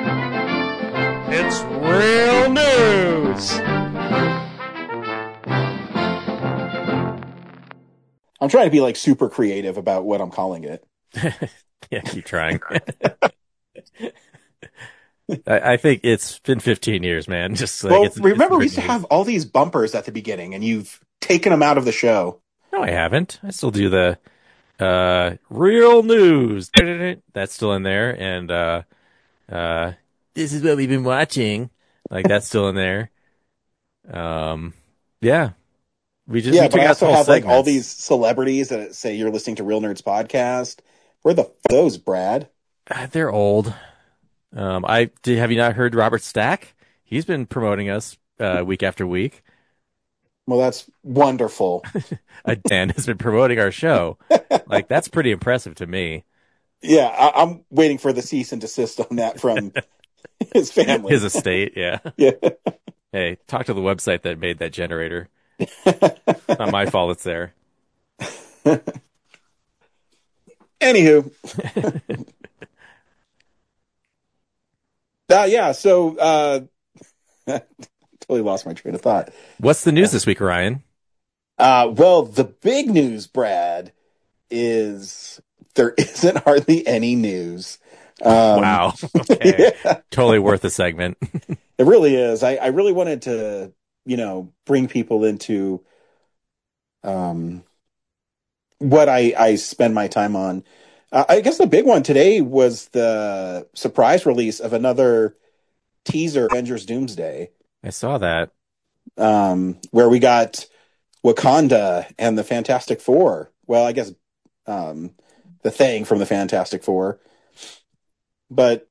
It's real news. I'm trying to be super creative about what I'm calling it. Yeah, keep trying. I think it's been 15 years, man. Just remember we used to have all these bumpers at the beginning, and you've taken them out of the show. No, I haven't. I still do the real news. That's still in there, and this is what we've been watching. That's still in there. Yeah. We took but I out also whole have segments. all these celebrities that say you're listening to Real Nerds Podcast. Where the those, Brad? They're old. Have you not heard Robert Stack? He's been promoting us week after week. Well, that's wonderful. Dan has been promoting our show. That's pretty impressive to me. Yeah, I'm waiting for the cease and desist on that from his family. His estate, yeah. Yeah. Hey, talk to the website that made that generator. Not my fault it's there. Anywho. So totally lost my train of thought. What's the news this week, Ryan? Well, the big news, Brad, is there isn't hardly any news. Wow. Okay. Yeah. Totally worth a segment. It really is. I really wanted to, bring people into what I spend my time on. I guess the big one today was the surprise release of another teaser, Avengers Doomsday. I saw that. Where we got Wakanda and the Fantastic Four. Well, I guess the Thing from the Fantastic Four. But,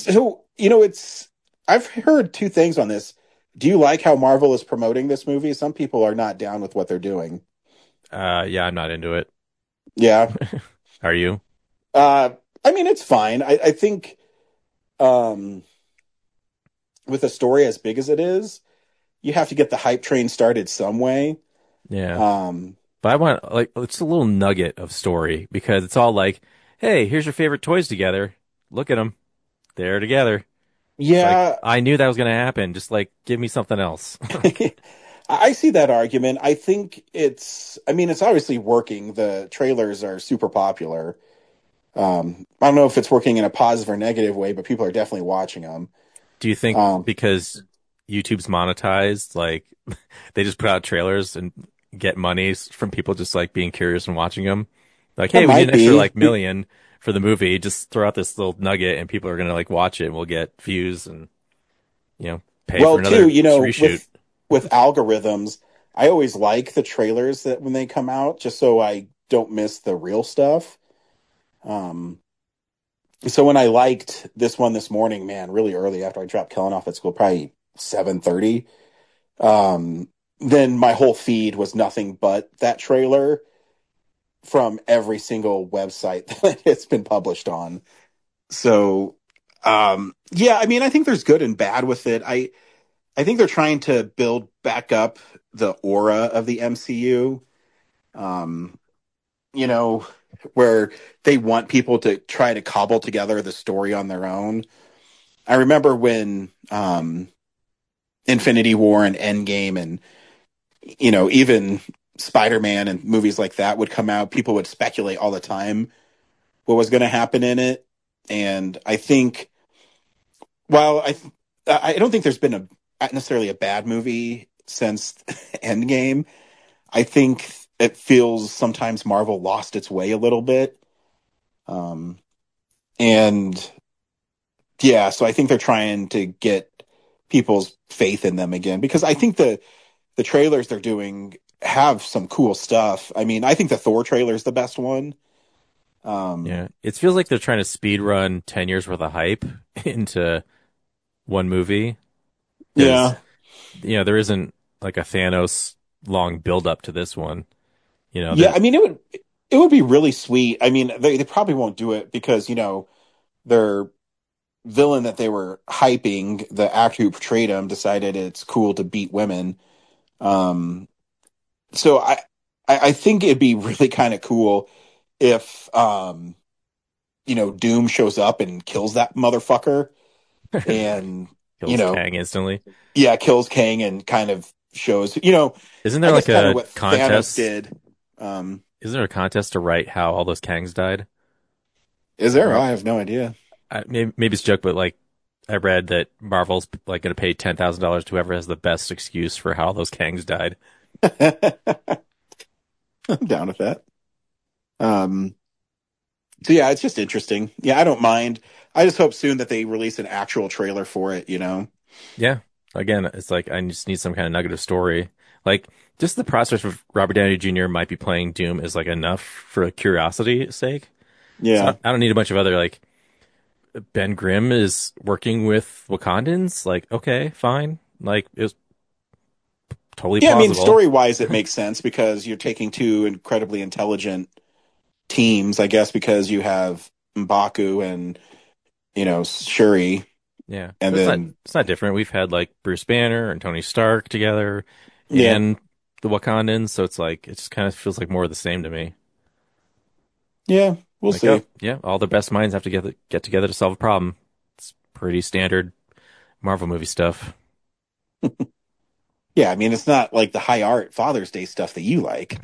I've heard two things on this. Do you like how Marvel is promoting this movie? Some people are not down with what they're doing. Yeah, I'm not into it. Yeah. Are you? It's fine. I think with a story as big as it is, you have to get the hype train started some way. Yeah. But I want like it's a little nugget of story because it's all like, hey, here's your favorite toys together. Look at them. They're together. Yeah. Like, I knew that was going to happen. Just like, give me something else. I see that argument. I think it's obviously working. The trailers are super popular. I don't know if it's working in a positive or negative way, but people are definitely watching them. Do you think because YouTube's monetized, like they just put out trailers and get money from people just like being curious and watching them? Like, hey, we did an extra like million for the movie. Just throw out this little nugget and people are going to like watch it and we'll get views and, pay for another reshoot. With algorithms, I always like the trailers that when they come out, just so I don't miss the real stuff. So when I liked this one this morning, man, really early after I dropped Kellen off at school, probably 7:30, then my whole feed was nothing but that trailer from every single website that it's been published on. So, yeah, I think there's good and bad with it. I think they're trying to build back up the aura of the MCU, where they want people to try to cobble together the story on their own. I remember when Infinity War and Endgame and, even Spider-Man and movies like that would come out, people would speculate all the time what was going to happen in it. And I think, I don't think there's been necessarily a bad movie since Endgame. I think it feels sometimes Marvel lost its way a little bit. And yeah, so I think they're trying to get people's faith in them again, because I think the trailers they're doing have some cool stuff. I think the Thor trailer is the best one. Yeah, it feels like they're trying to speed run 10 years worth of hype into one movie. Yeah. There isn't like a Thanos long build up to this one. It would be really sweet. They probably won't do it because, their villain that they were hyping, the actor who portrayed him, decided it's cool to beat women. So I think it'd be really kind of cool if, Doom shows up and kills that motherfucker and, kills Kang instantly. Yeah, kills Kang and kind of shows, Isn't there like a what contest? Thanos did. Isn't there a contest to write how all those Kangs died? Is there? I have no idea. Maybe it's a joke, but like I read that Marvel's like going to pay $10,000 to whoever has the best excuse for how those Kangs died. I'm down with that. So yeah, it's just interesting. Yeah, I don't mind. I just hope soon that they release an actual trailer for it, Yeah. Again, it's like I just need some kind of nugget of story. Like just the prospect of Robert Downey Jr. might be playing Doom is like enough for curiosity's sake. Yeah. So I don't need a bunch of other like Ben Grimm is working with Wakandans. Like, okay, fine. Like it was totally plausible. Story-wise, it makes sense because you're taking two incredibly intelligent teams, I guess, because you have M'Baku and, Shuri. Yeah. And it's not different. We've had like Bruce Banner and Tony Stark together and the Wakandans. So it's like, it just kind of feels like more of the same to me. Yeah. We'll see. Oh, yeah. All the best minds have to get together to solve a problem. It's pretty standard Marvel movie stuff. Yeah. It's not like the high art Father's Day stuff that you like.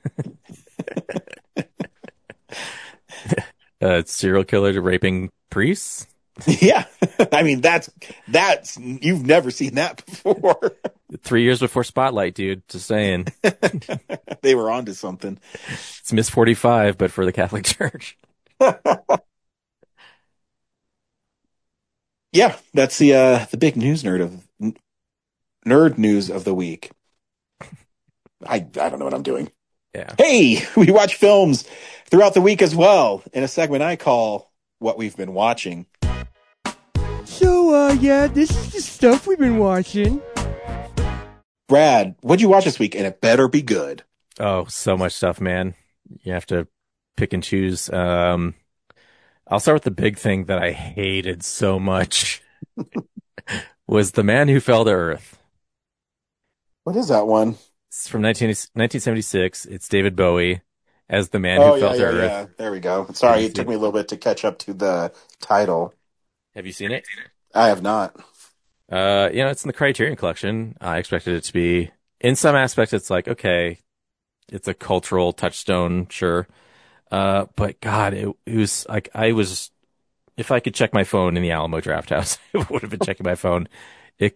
Serial killer raping priests. Yeah. That's you've never seen that before. 3 years before Spotlight, dude. Just saying. They were onto something. It's Miss 45, but for the Catholic Church. Yeah, that's the big nerd news of the week. I don't know what I'm doing. Yeah. Hey, we watch films throughout the week as well in a segment I call What We've Been Watching. So, yeah, this is the stuff we've been watching. Brad, what'd you watch this week? And it better be good. Oh, so much stuff, man. You have to pick and choose. I'll start with the big thing that I hated so much was The Man Who Fell to Earth. What is that one? It's from 1976. It's David Bowie as the man who fell to Earth. Yeah. There we go. Sorry, it took me a little bit to catch up to the title. Have you seen it? I have not. It's in the Criterion Collection. I expected it to be, in some aspects, it's like, okay, it's a cultural touchstone, sure. But God, it was like, if I could check my phone in the Alamo Drafthouse, I would have been checking my phone. It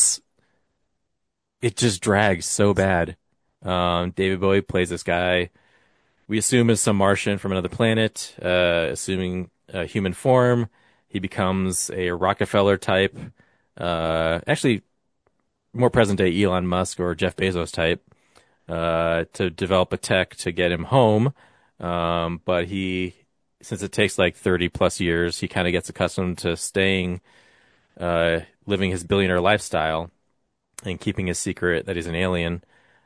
just drags so bad. David Bowie plays this guy we assume is some Martian from another planet, assuming human form. He becomes a Rockefeller type, actually more present day Elon Musk or Jeff Bezos type, to develop a tech to get him home. But since it takes like 30 plus years, he kind of gets accustomed to staying, living his billionaire lifestyle and keeping his secret that he's an alien.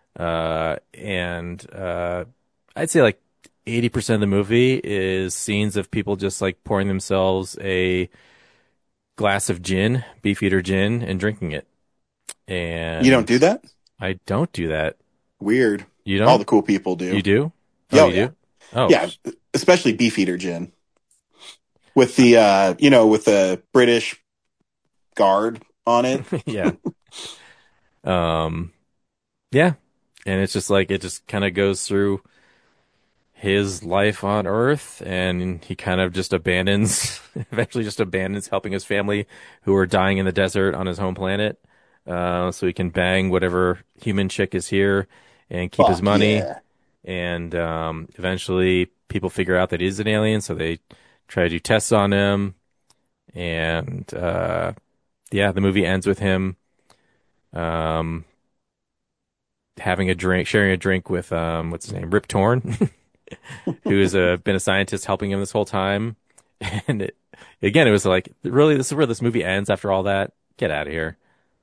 I'd say like 80% of the movie is scenes of people just like pouring themselves a glass of gin, Beefeater gin, and drinking it. And you don't do that? I don't do that. Weird. You don't? All the cool people do. You do? Oh, you do? Oh, yeah. Especially Beefeater gin with the, with the British guard on it. Yeah. Yeah. And it's just like, it just kind of goes through his life on Earth, and he kind of just eventually just abandons helping his family who are dying in the desert on his home planet. So he can bang whatever human chick is here and keep his money. Yeah. And, eventually people figure out that he's an alien. So they try to do tests on him. And, the movie ends with him, having a drink, sharing a drink with, what's his name? Rip Torn, who has been a scientist helping him this whole time. And it was like, really, this is where this movie ends after all that? Get out of here.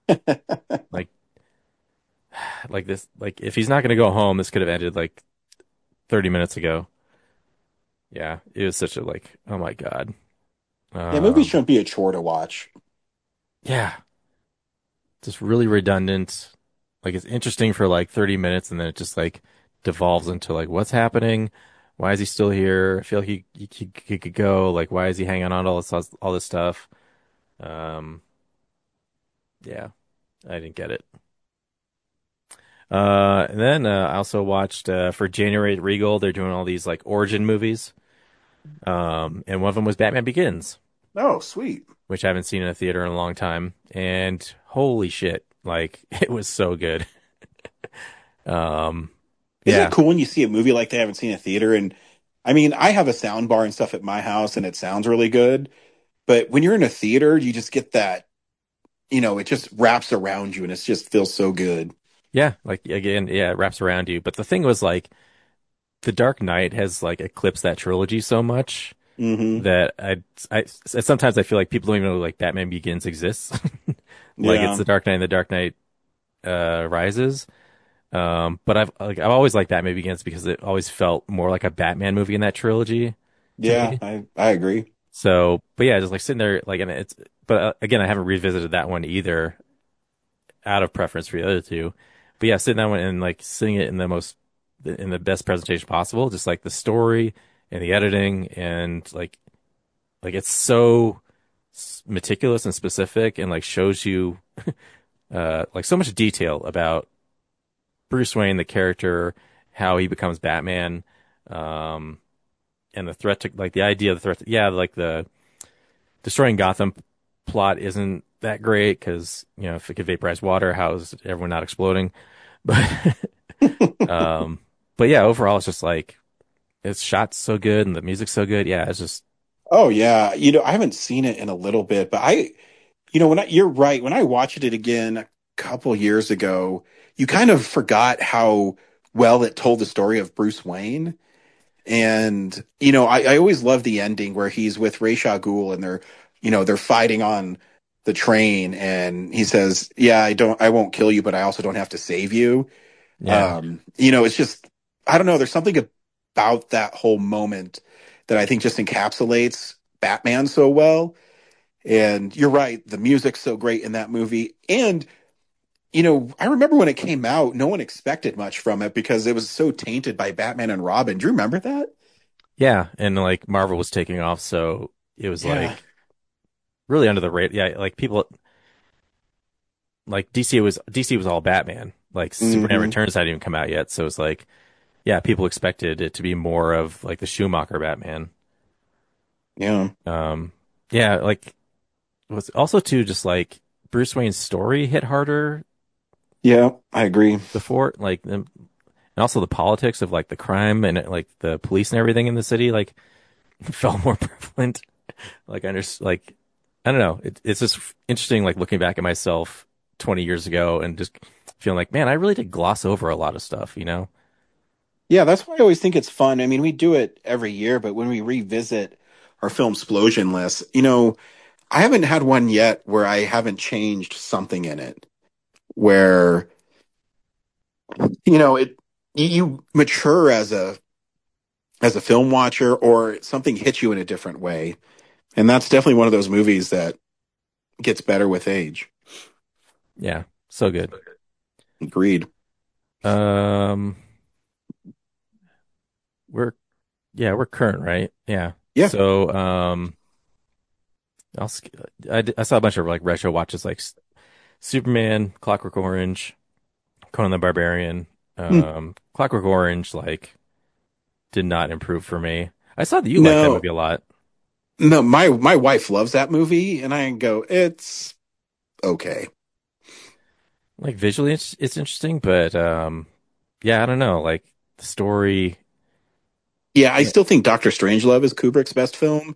like this, like if he's not going to go home, this could have ended like 30 minutes ago. Yeah. It was such a like, oh my God. Movies shouldn't be a chore to watch. Yeah. Just really redundant. Like it's interesting for like 30 minutes and then it just like devolves into like, what's happening? Why is he still here? I feel like he could go. Like, why is he hanging on to all this stuff? Yeah, I didn't get it. And then I also watched for January at Regal, they're doing all these like origin movies. And one of them was Batman Begins. Oh, sweet. Which I haven't seen in a theater in a long time. And holy shit, like it was so good. Isn't it cool when you see a movie like they haven't seen in a theater? And I mean, I have a sound bar and stuff at my house and it sounds really good. But when you're in a theater, you just get that, it just wraps around you and it just feels so good. Yeah. Like again, yeah, it wraps around you. But the thing was like, The Dark Knight has like eclipsed that trilogy so much that I sometimes I feel like people don't even know like Batman Begins exists. It's The Dark Knight and The Dark Knight Rises. But I've always liked Batman Begins because it always felt more like a Batman movie in that trilogy. Yeah, I agree. So, but yeah, just like sitting there, like, and again, I haven't revisited that one either out of preference for the other two. But yeah, sitting that one and like sitting it in the best presentation possible, just like the story and the editing and like it's so meticulous and specific and like shows you, like so much detail about Bruce Wayne, the character, how he becomes Batman, and the threat to, like, the idea of the threat. Like the destroying Gotham plot isn't that great because, if it could vaporize water, how is everyone not exploding? But, but yeah, overall, it's just like, it's shot so good and the music's so good. Yeah, it's just. Oh, yeah. I haven't seen it in a little bit, but you're right. When I watched it again a couple years ago, you kind of forgot how well it told the story of Bruce Wayne. And, I always love the ending where he's with Ra's al Ghul and they're fighting on the train and he says, yeah, I won't kill you, but I also don't have to save you. Yeah. It's just, I don't know. There's something about that whole moment that I think just encapsulates Batman so well. And you're right. The music's so great in that movie. And I remember when it came out, no one expected much from it because it was so tainted by Batman and Robin. Do you remember that? Yeah, and like Marvel was taking off, so it was Yeah. like really under the radar. Yeah, like people like DC was all Batman. Like Superman Mhm. Returns hadn't even come out yet, so it's like yeah, people expected it to be more of like the Schumacher Batman. Yeah. Yeah, like it was also too just like Bruce Wayne's story hit harder Yeah, I agree. before, like and also the politics of like the crime and like the police and everything in the city like felt more prevalent. Like like I don't know, it's just interesting like looking back at myself 20 years ago and just feeling like man, I really did gloss over a lot of stuff, you know? Yeah, that's why I always think it's fun. I mean, we do it every year, but when we revisit our film explosion list, I haven't had one yet where I haven't changed something in it. Where, you mature as a film watcher or something hits you in a different way. And that's definitely one of those movies that gets better with age. Yeah, so good. Agreed. We're current, right? Yeah. Yeah. So, I saw a bunch of like retro watches like Superman, Clockwork Orange, Conan the Barbarian. Clockwork Orange like did not improve for me. I saw that you like that No. movie a lot. No, my wife loves that movie, and I go, it's okay. Like visually, it's interesting, but yeah, I don't know. Like the story. Yeah, I still think Doctor Strangelove is Kubrick's best film.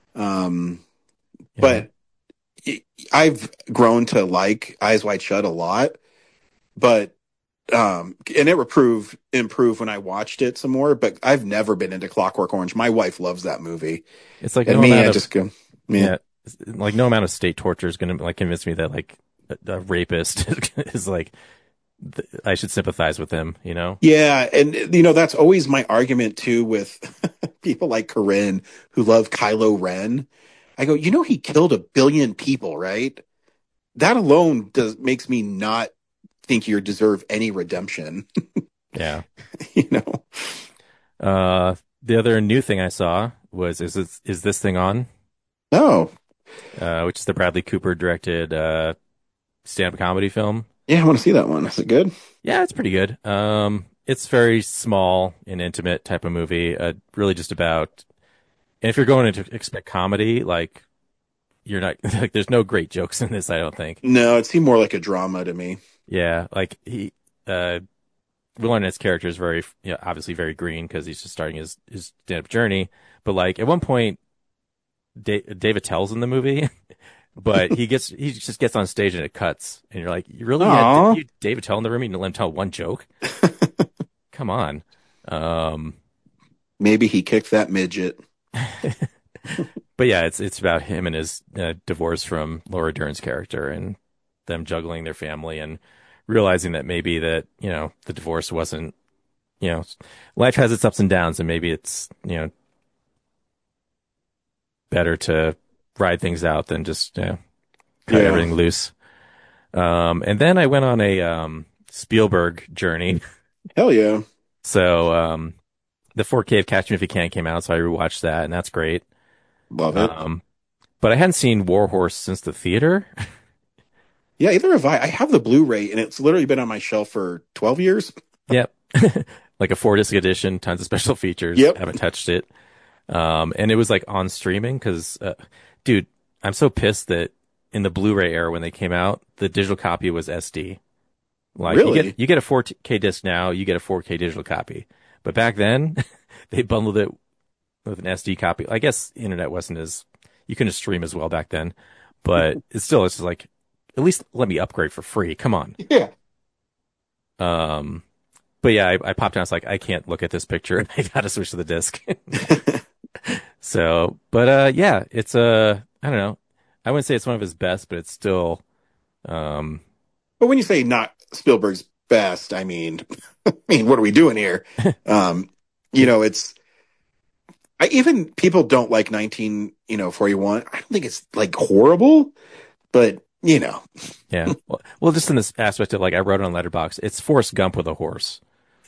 But I've grown to like Eyes Wide Shut a lot. But and it improved when I watched it some more. But I've never been into Clockwork Orange. My wife loves that movie. It's like and no me, amount I of just go, yeah, like no amount of state torture is gonna like convince me that like a rapist is like I should sympathize with him. You know? Yeah, and that's always my argument too with people like Corinne who love Kylo Ren. I go, he killed 1 billion people, right? That alone makes me not think you deserve any redemption. Yeah. The other new thing I saw was is this thing on? Oh. Which is the Bradley Cooper directed stand-up comedy film. Yeah, I want to see that one. Is it good? Yeah, it's pretty good. It's very small and intimate type of movie. Really just about, and if you're going to expect comedy, like you're not like there's no great jokes in this, I don't think. No, it seemed more like a drama to me. Yeah, like Will Arnett's character is very, obviously very green because he's just starting his stand-up journey. But like at one point, David Tell's in the movie, but he just gets on stage and it cuts, and you're like, you really had David Tell in the room? You didn't let him tell one joke? Come on. Maybe he kicked that midget. But yeah, it's about him and his divorce from Laura Dern's character and them juggling their family and realizing that maybe that, the divorce wasn't, life has its ups and downs and maybe it's, better to ride things out than just, cut everything loose. And then I went on a Spielberg journey. Hell yeah. So the 4K of Catch Me If You Can came out, so I rewatched that, and that's great. Love it. But I hadn't seen War Horse since the theater. Yeah, either have I. I have the Blu-ray, and it's literally been on my shelf for 12 years. Yep. Like a 4-disc edition, tons of special features. Yep. Haven't touched it. And it was like on streaming because, dude, I'm so pissed that in the Blu-ray era when they came out, the digital copy was SD. Like really? you get a 4K disc now, you get a 4K digital copy. But back then, they bundled it with an SD copy. I guess the internet wasn't you couldn't stream as well back then, but it's just like, at least let me upgrade for free. Come on. Yeah. But yeah, I popped down. I was like, I can't look at this picture. I got to switch to the disc. So, but yeah, it's I don't know. I wouldn't say it's one of his best, but it's still. But when you say not Spielberg's best, I mean, what are we doing here? It's. Even people don't like 1941. I don't think it's like horrible, but you know. Yeah. Well, just in this aspect of like, I wrote it on Letterboxd, it's Forrest Gump with a horse.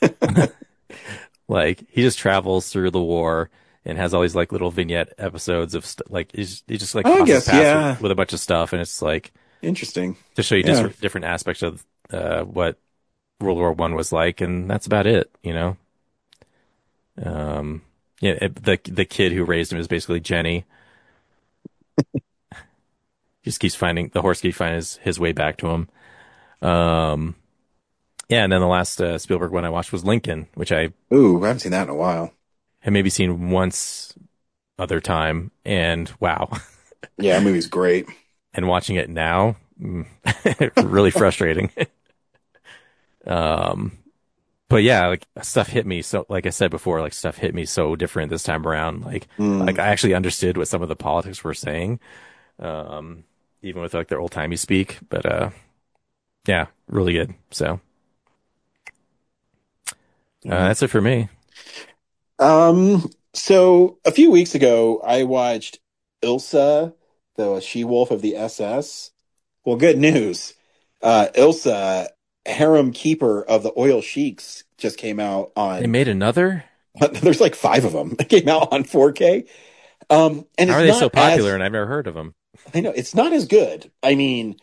Like, he just travels through the war and has all these like little vignette episodes of like, he just like, I guess, yeah, with a bunch of stuff. And it's like interesting to show you different aspects of, what World War I was like. And that's about it, you know? The kid who raised him is basically Jenny. Just keeps finding the horse keeps finding his way back to him. Yeah, and then the last Spielberg one I watched was Lincoln, which I haven't seen that in a while. Had maybe seen once other time, and wow. Yeah, that movie's great. And watching it now, really frustrating. But yeah, like stuff hit me so, like I said before, like stuff hit me so different this time around. Like I actually understood what some of the politics were saying, even with like their old timey speak. But yeah, really good. So that's it for me. So a few weeks ago, I watched Ilsa, the she-wolf of the SS. Well, good news. Ilsa, Harem Keeper of the Oil Sheiks, just came out on... They made another? There's like 5 of them. It came out on 4K. And how are they so popular and I've never heard of them? I know, it's not as good. I mean,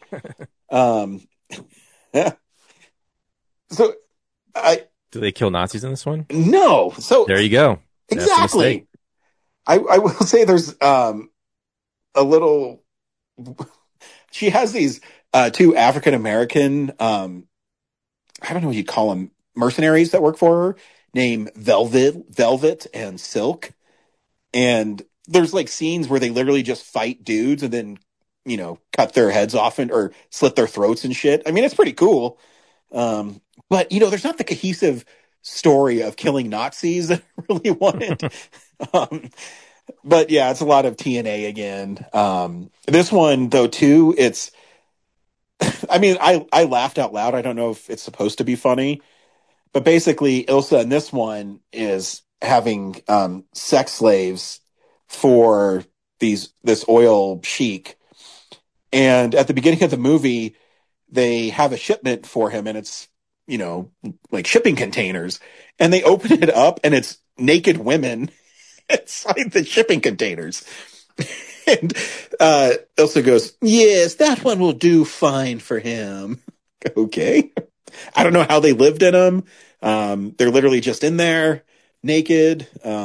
so do they kill Nazis in this one? No. So there you go. Exactly. I will say there's a little. She has these 2 African American I don't know what you'd call them, mercenaries that work for her, named Velvet and Silk, and there's like scenes where they literally just fight dudes and then, you know, cut their heads off or slit their throats and shit. I mean, it's pretty cool. But, you know, there's not the cohesive story of killing Nazis that I really wanted. But yeah, it's a lot of TNA again. This one, though, too, it's... I mean, I laughed out loud. I don't know if it's supposed to be funny. But basically, Ilsa in this one is having sex slaves for this oil sheik. And at the beginning of the movie, they have a shipment for him, and it's, you know, like shipping containers, and they open it up and it's naked women inside the shipping containers. And Ilsa goes, yes, that one will do fine for him. Okay. I don't know how they lived in them. They're literally just in there naked.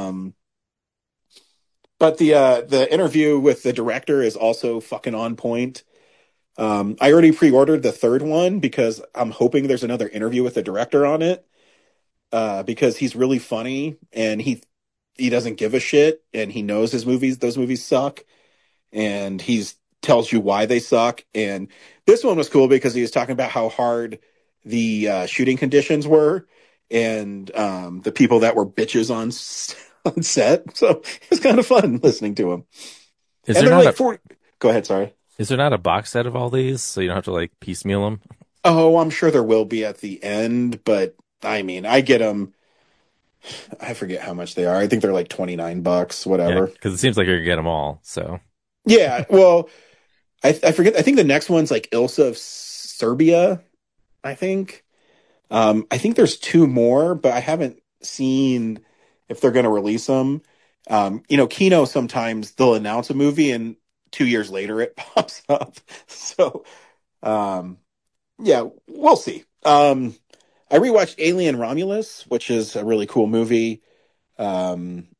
But the interview with the director is also fucking on point. I already pre-ordered the 3rd one because I'm hoping there's another interview with the director on it. Because he's really funny and he doesn't give a shit, and he knows those movies suck, and he tells you why they suck. And this one was cool because he was talking about how hard the shooting conditions were, and the people that were bitches on set. So it was kind of fun listening to him. Go ahead, sorry. Is there not a box set of all these, so you don't have to like piecemeal them? Oh, I'm sure there will be at the end, but I mean, I get them. I forget how much they are. I think they're like $29, whatever. Because it seems like you're gonna get them all. So yeah, well, I forget. I think the next one's like Ilsa of Serbia. I think. I think there's 2 more, but I haven't seen if they're going to release them. You know, Kino, sometimes they'll announce a movie and 2 years later it pops up. So, yeah, we'll see. I rewatched Alien Romulus, which is a really cool movie. Yeah,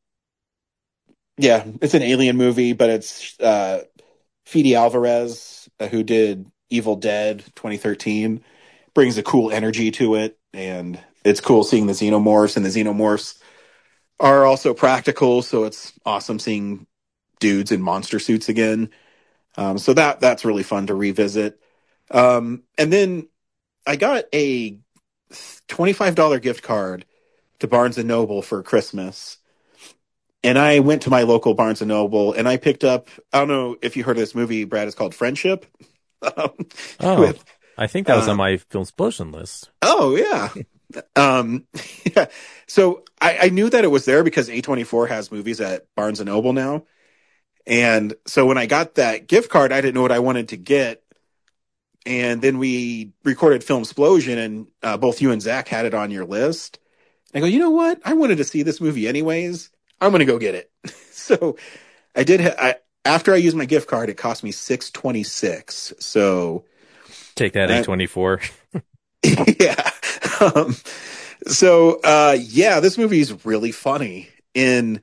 it's an alien movie, but it's Fede Alvarez, who did Evil Dead 2013, brings a cool energy to it, and it's cool seeing the xenomorphs, and the xenomorphs are also practical, so it's awesome seeing dudes in monster suits again. So that's really fun to revisit. And then I got a $25 gift card to Barnes & Noble for Christmas. And I went to my local Barnes & Noble and I picked up, I don't know if you heard of this movie, Brad, it's called Friendship. I think that was on my Film Explosion list. Oh, yeah. Yeah. So I knew that it was there because A24 has movies at Barnes & Noble now. And so when I got that gift card, I didn't know what I wanted to get. and then we recorded Film Explosion, and both you and Zach had it on your list. And I go, you know what? I wanted to see this movie anyways. I'm going to go get it. So I did. After I used my gift card, it cost me $6.26. So take that, A24. Yeah. Yeah, this movie is really funny in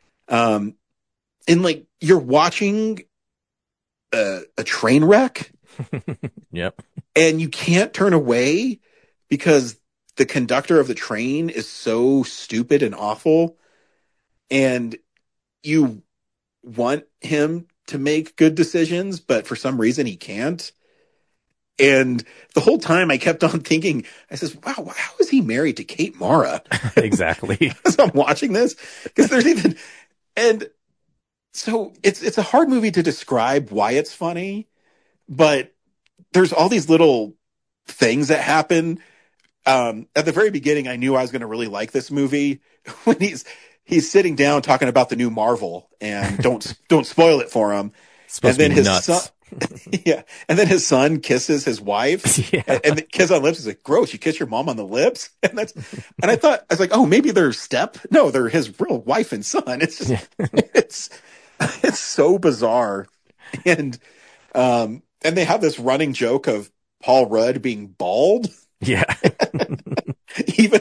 like you're watching a train wreck. Yep. And you can't turn away because the conductor of the train is so stupid and awful. And you want him to make good decisions, but for some reason he can't. And the whole time I kept on thinking, I says, wow, how is he married to Kate Mara? Exactly. As I'm watching this, because there's even, and so it's a hard movie to describe why it's funny, but there's all these little things that happen. At the very beginning, I knew I was going to really like this movie when he's sitting down talking about the new Marvel, and don't spoil it for him. And then his son, yeah, and then his son kisses his wife, and the kiss on lips is like, gross. You kiss your mom on the lips, and I thought, I was like, oh, maybe they're no, they're his real wife and son. It's just, it's so bizarre, and they have this running joke of Paul Rudd being bald. Yeah. Even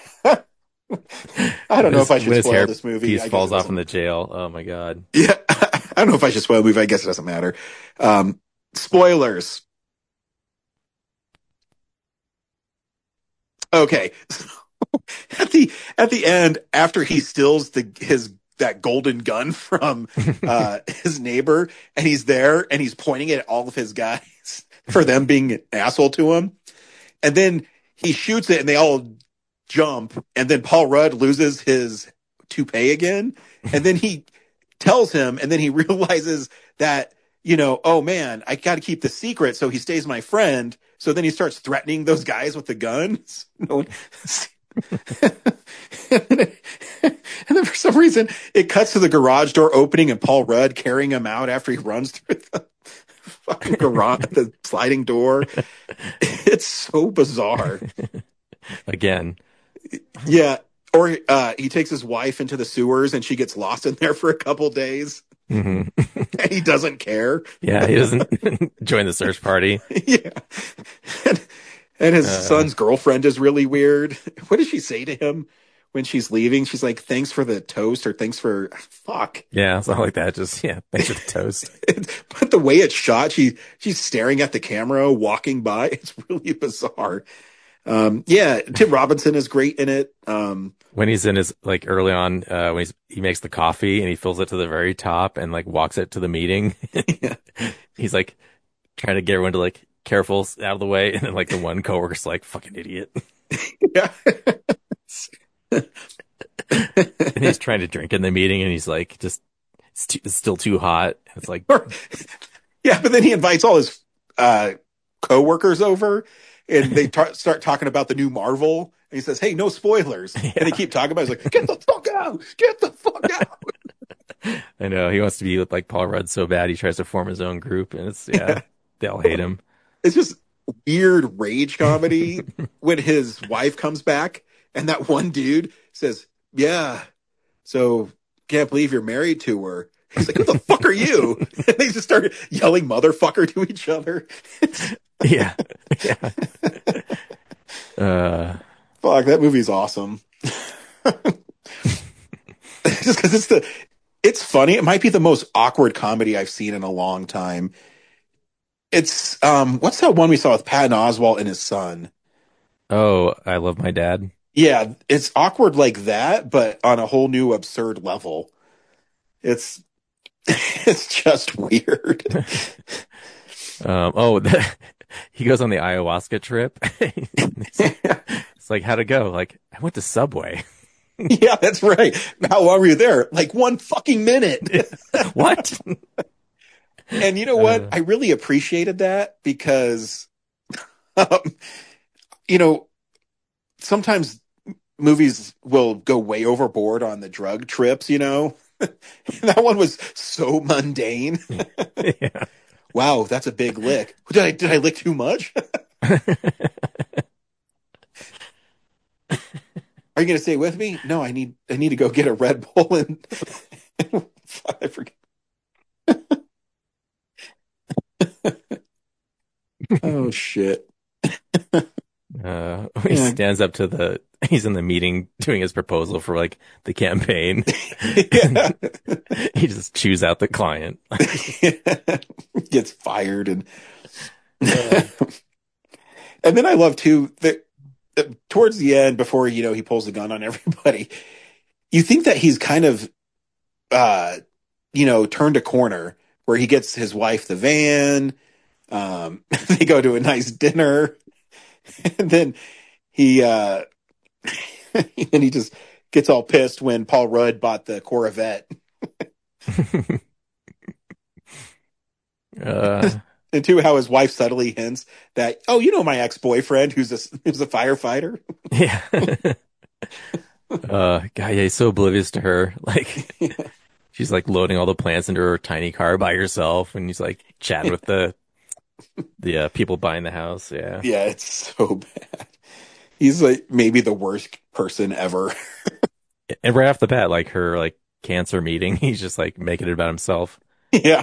I don't know if I should spoil this movie. He falls off in the jail. Oh my God. Yeah. I don't know if I should spoil the movie. I guess it doesn't matter. Spoilers. Okay. At the end, after he steals that golden gun from his neighbor, and he's there and he's pointing it at all of his guys for them being an asshole to him. And then he shoots it and they all jump. And then Paul Rudd loses his toupee again. And then he tells him, and then he realizes that, oh man, I got to keep the secret. So he stays my friend. So then he starts threatening those guys with the guns. And then for some reason it cuts to the garage door opening and Paul Rudd carrying him out after he runs through the fucking garage, the sliding door. It's so bizarre. Again. Yeah. Or he takes his wife into the sewers and she gets lost in there for a couple days. Mm-hmm. And he doesn't care. Yeah, he doesn't join the search party. Yeah. And his son's girlfriend is really weird. What does she say to him when she's leaving? She's like, thanks for the toast, or thanks for fuck. Yeah, something like that. Just, thanks for the toast. But the way it's shot, she's staring at the camera, walking by. It's really bizarre. Tim Robinson is great in it. When he's in his, early on, when he makes the coffee and he fills it to the very top and walks it to the meeting. Yeah. He's trying to get everyone to careful, out of the way. And then the one coworker's fucking idiot. Yeah. And he's trying to drink in the meeting and he's it's still too hot. It's yeah, but then he invites all his, coworkers over and they start talking about the new Marvel. And he says, hey, no spoilers. Yeah. And they keep talking about it. He's like, get the fuck out. Get the fuck out. I know. He wants to be with Paul Rudd so bad. He tries to form his own group and they all hate him. It's just weird rage comedy when his wife comes back and that one dude says, yeah, so can't believe you're married to her. He's like, who the fuck are you? And they just started yelling motherfucker to each other. Yeah. Fuck, that movie's awesome. Just because it's funny. It might be the most awkward comedy I've seen in a long time. It's, what's that one we saw with Patton Oswalt and his son? Oh, I Love My Dad. Yeah, it's awkward like that, but on a whole new absurd level. It's just weird. He goes on the ayahuasca trip. It's how'd it go? I went to Subway. Yeah, that's right. How long were you there? 1 fucking minute. What? And you know what? I really appreciated that because, sometimes movies will go way overboard on the drug trips, That one was so mundane. Yeah. wow, that's a big lick. Did I lick too much? Are you going to stay with me? No, I need to go get a Red Bull and I forget. Oh shit. He stands up to he's in the meeting doing his proposal for like the campaign. He just chews out the client. Gets fired and and then I love too that towards the end, before he pulls the gun on everybody, you think that he's kind of turned a corner where he gets his wife the van, they go to a nice dinner, and then he just gets all pissed when Paul Rudd bought the Corvette. And too, how his wife subtly hints that, my ex-boyfriend who's a firefighter. Yeah. God, yeah, he's so oblivious to her. Like, she's like loading all the plants into her tiny car by herself, and he's like chatting with the people buying the house. Yeah. Yeah, it's so bad. He's like maybe the worst person ever. And right off the bat, like her like cancer meeting, he's just like making it about himself. Yeah.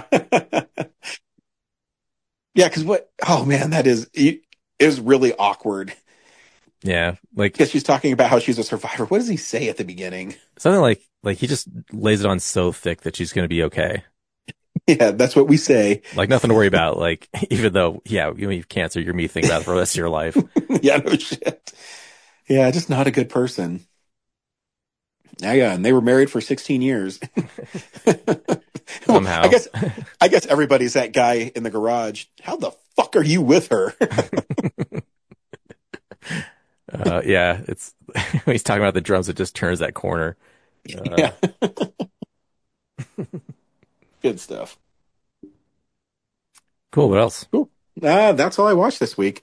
Yeah, because that is really awkward. Yeah, like because she's talking about how she's a survivor. What does he say at the beginning? Something like he just lays it on so thick that she's going to be okay. Yeah, that's what we say. Like nothing to worry about. Like even though, you have cancer, you're me thinking about it for the rest of your life. Yeah, no shit. Yeah, just not a good person. Yeah, and they were married for 16 years. Somehow. I guess everybody's that guy in the garage. How the fuck are you with her? Yeah, it's when he's talking about the drums, it just turns that corner. Yeah. Good stuff. Cool. What else? Cool. That's all I watched this week.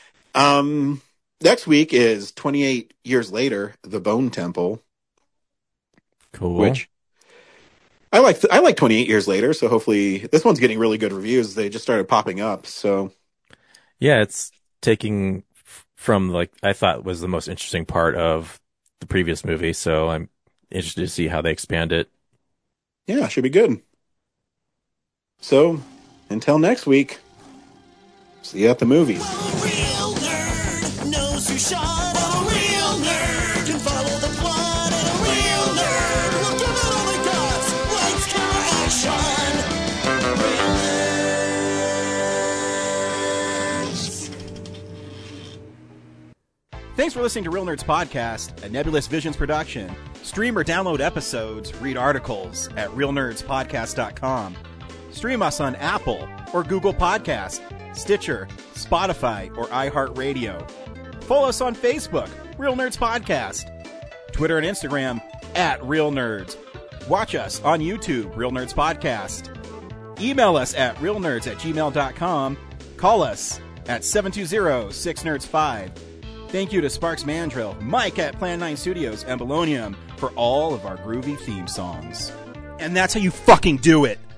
Next week is 28 years later, The Bone Temple. Cool. Which I like 28 years later, so hopefully this one's getting really good reviews. They just started popping up, so yeah, it's taking from like I thought was the most interesting part of the previous movie, so I'm interested to see how they expand it. Yeah, should be good. So until next week, see you at the movies. A real nerd knows who shot a real nerd. Can follow the plot and a real nerd will give it all they got. Lights, camera, action. Real nerds. Thanks for listening to Real Nerds Podcast, a Nebulous Visions production. Stream or download episodes, read articles at realnerdspodcast.com. Stream us on Apple or Google Podcast, Stitcher, Spotify, or iHeartRadio. Follow us on Facebook, Real Nerds Podcast. Twitter and Instagram, @RealNerds. Watch us on YouTube, Real Nerds Podcast. Email us at realnerds@gmail.com. Call us at 720-6nerds5. Thank you to Sparks Mandrill, Mike at Plan 9 Studios, and Bolognium for all of our groovy theme songs. And that's how you fucking do it!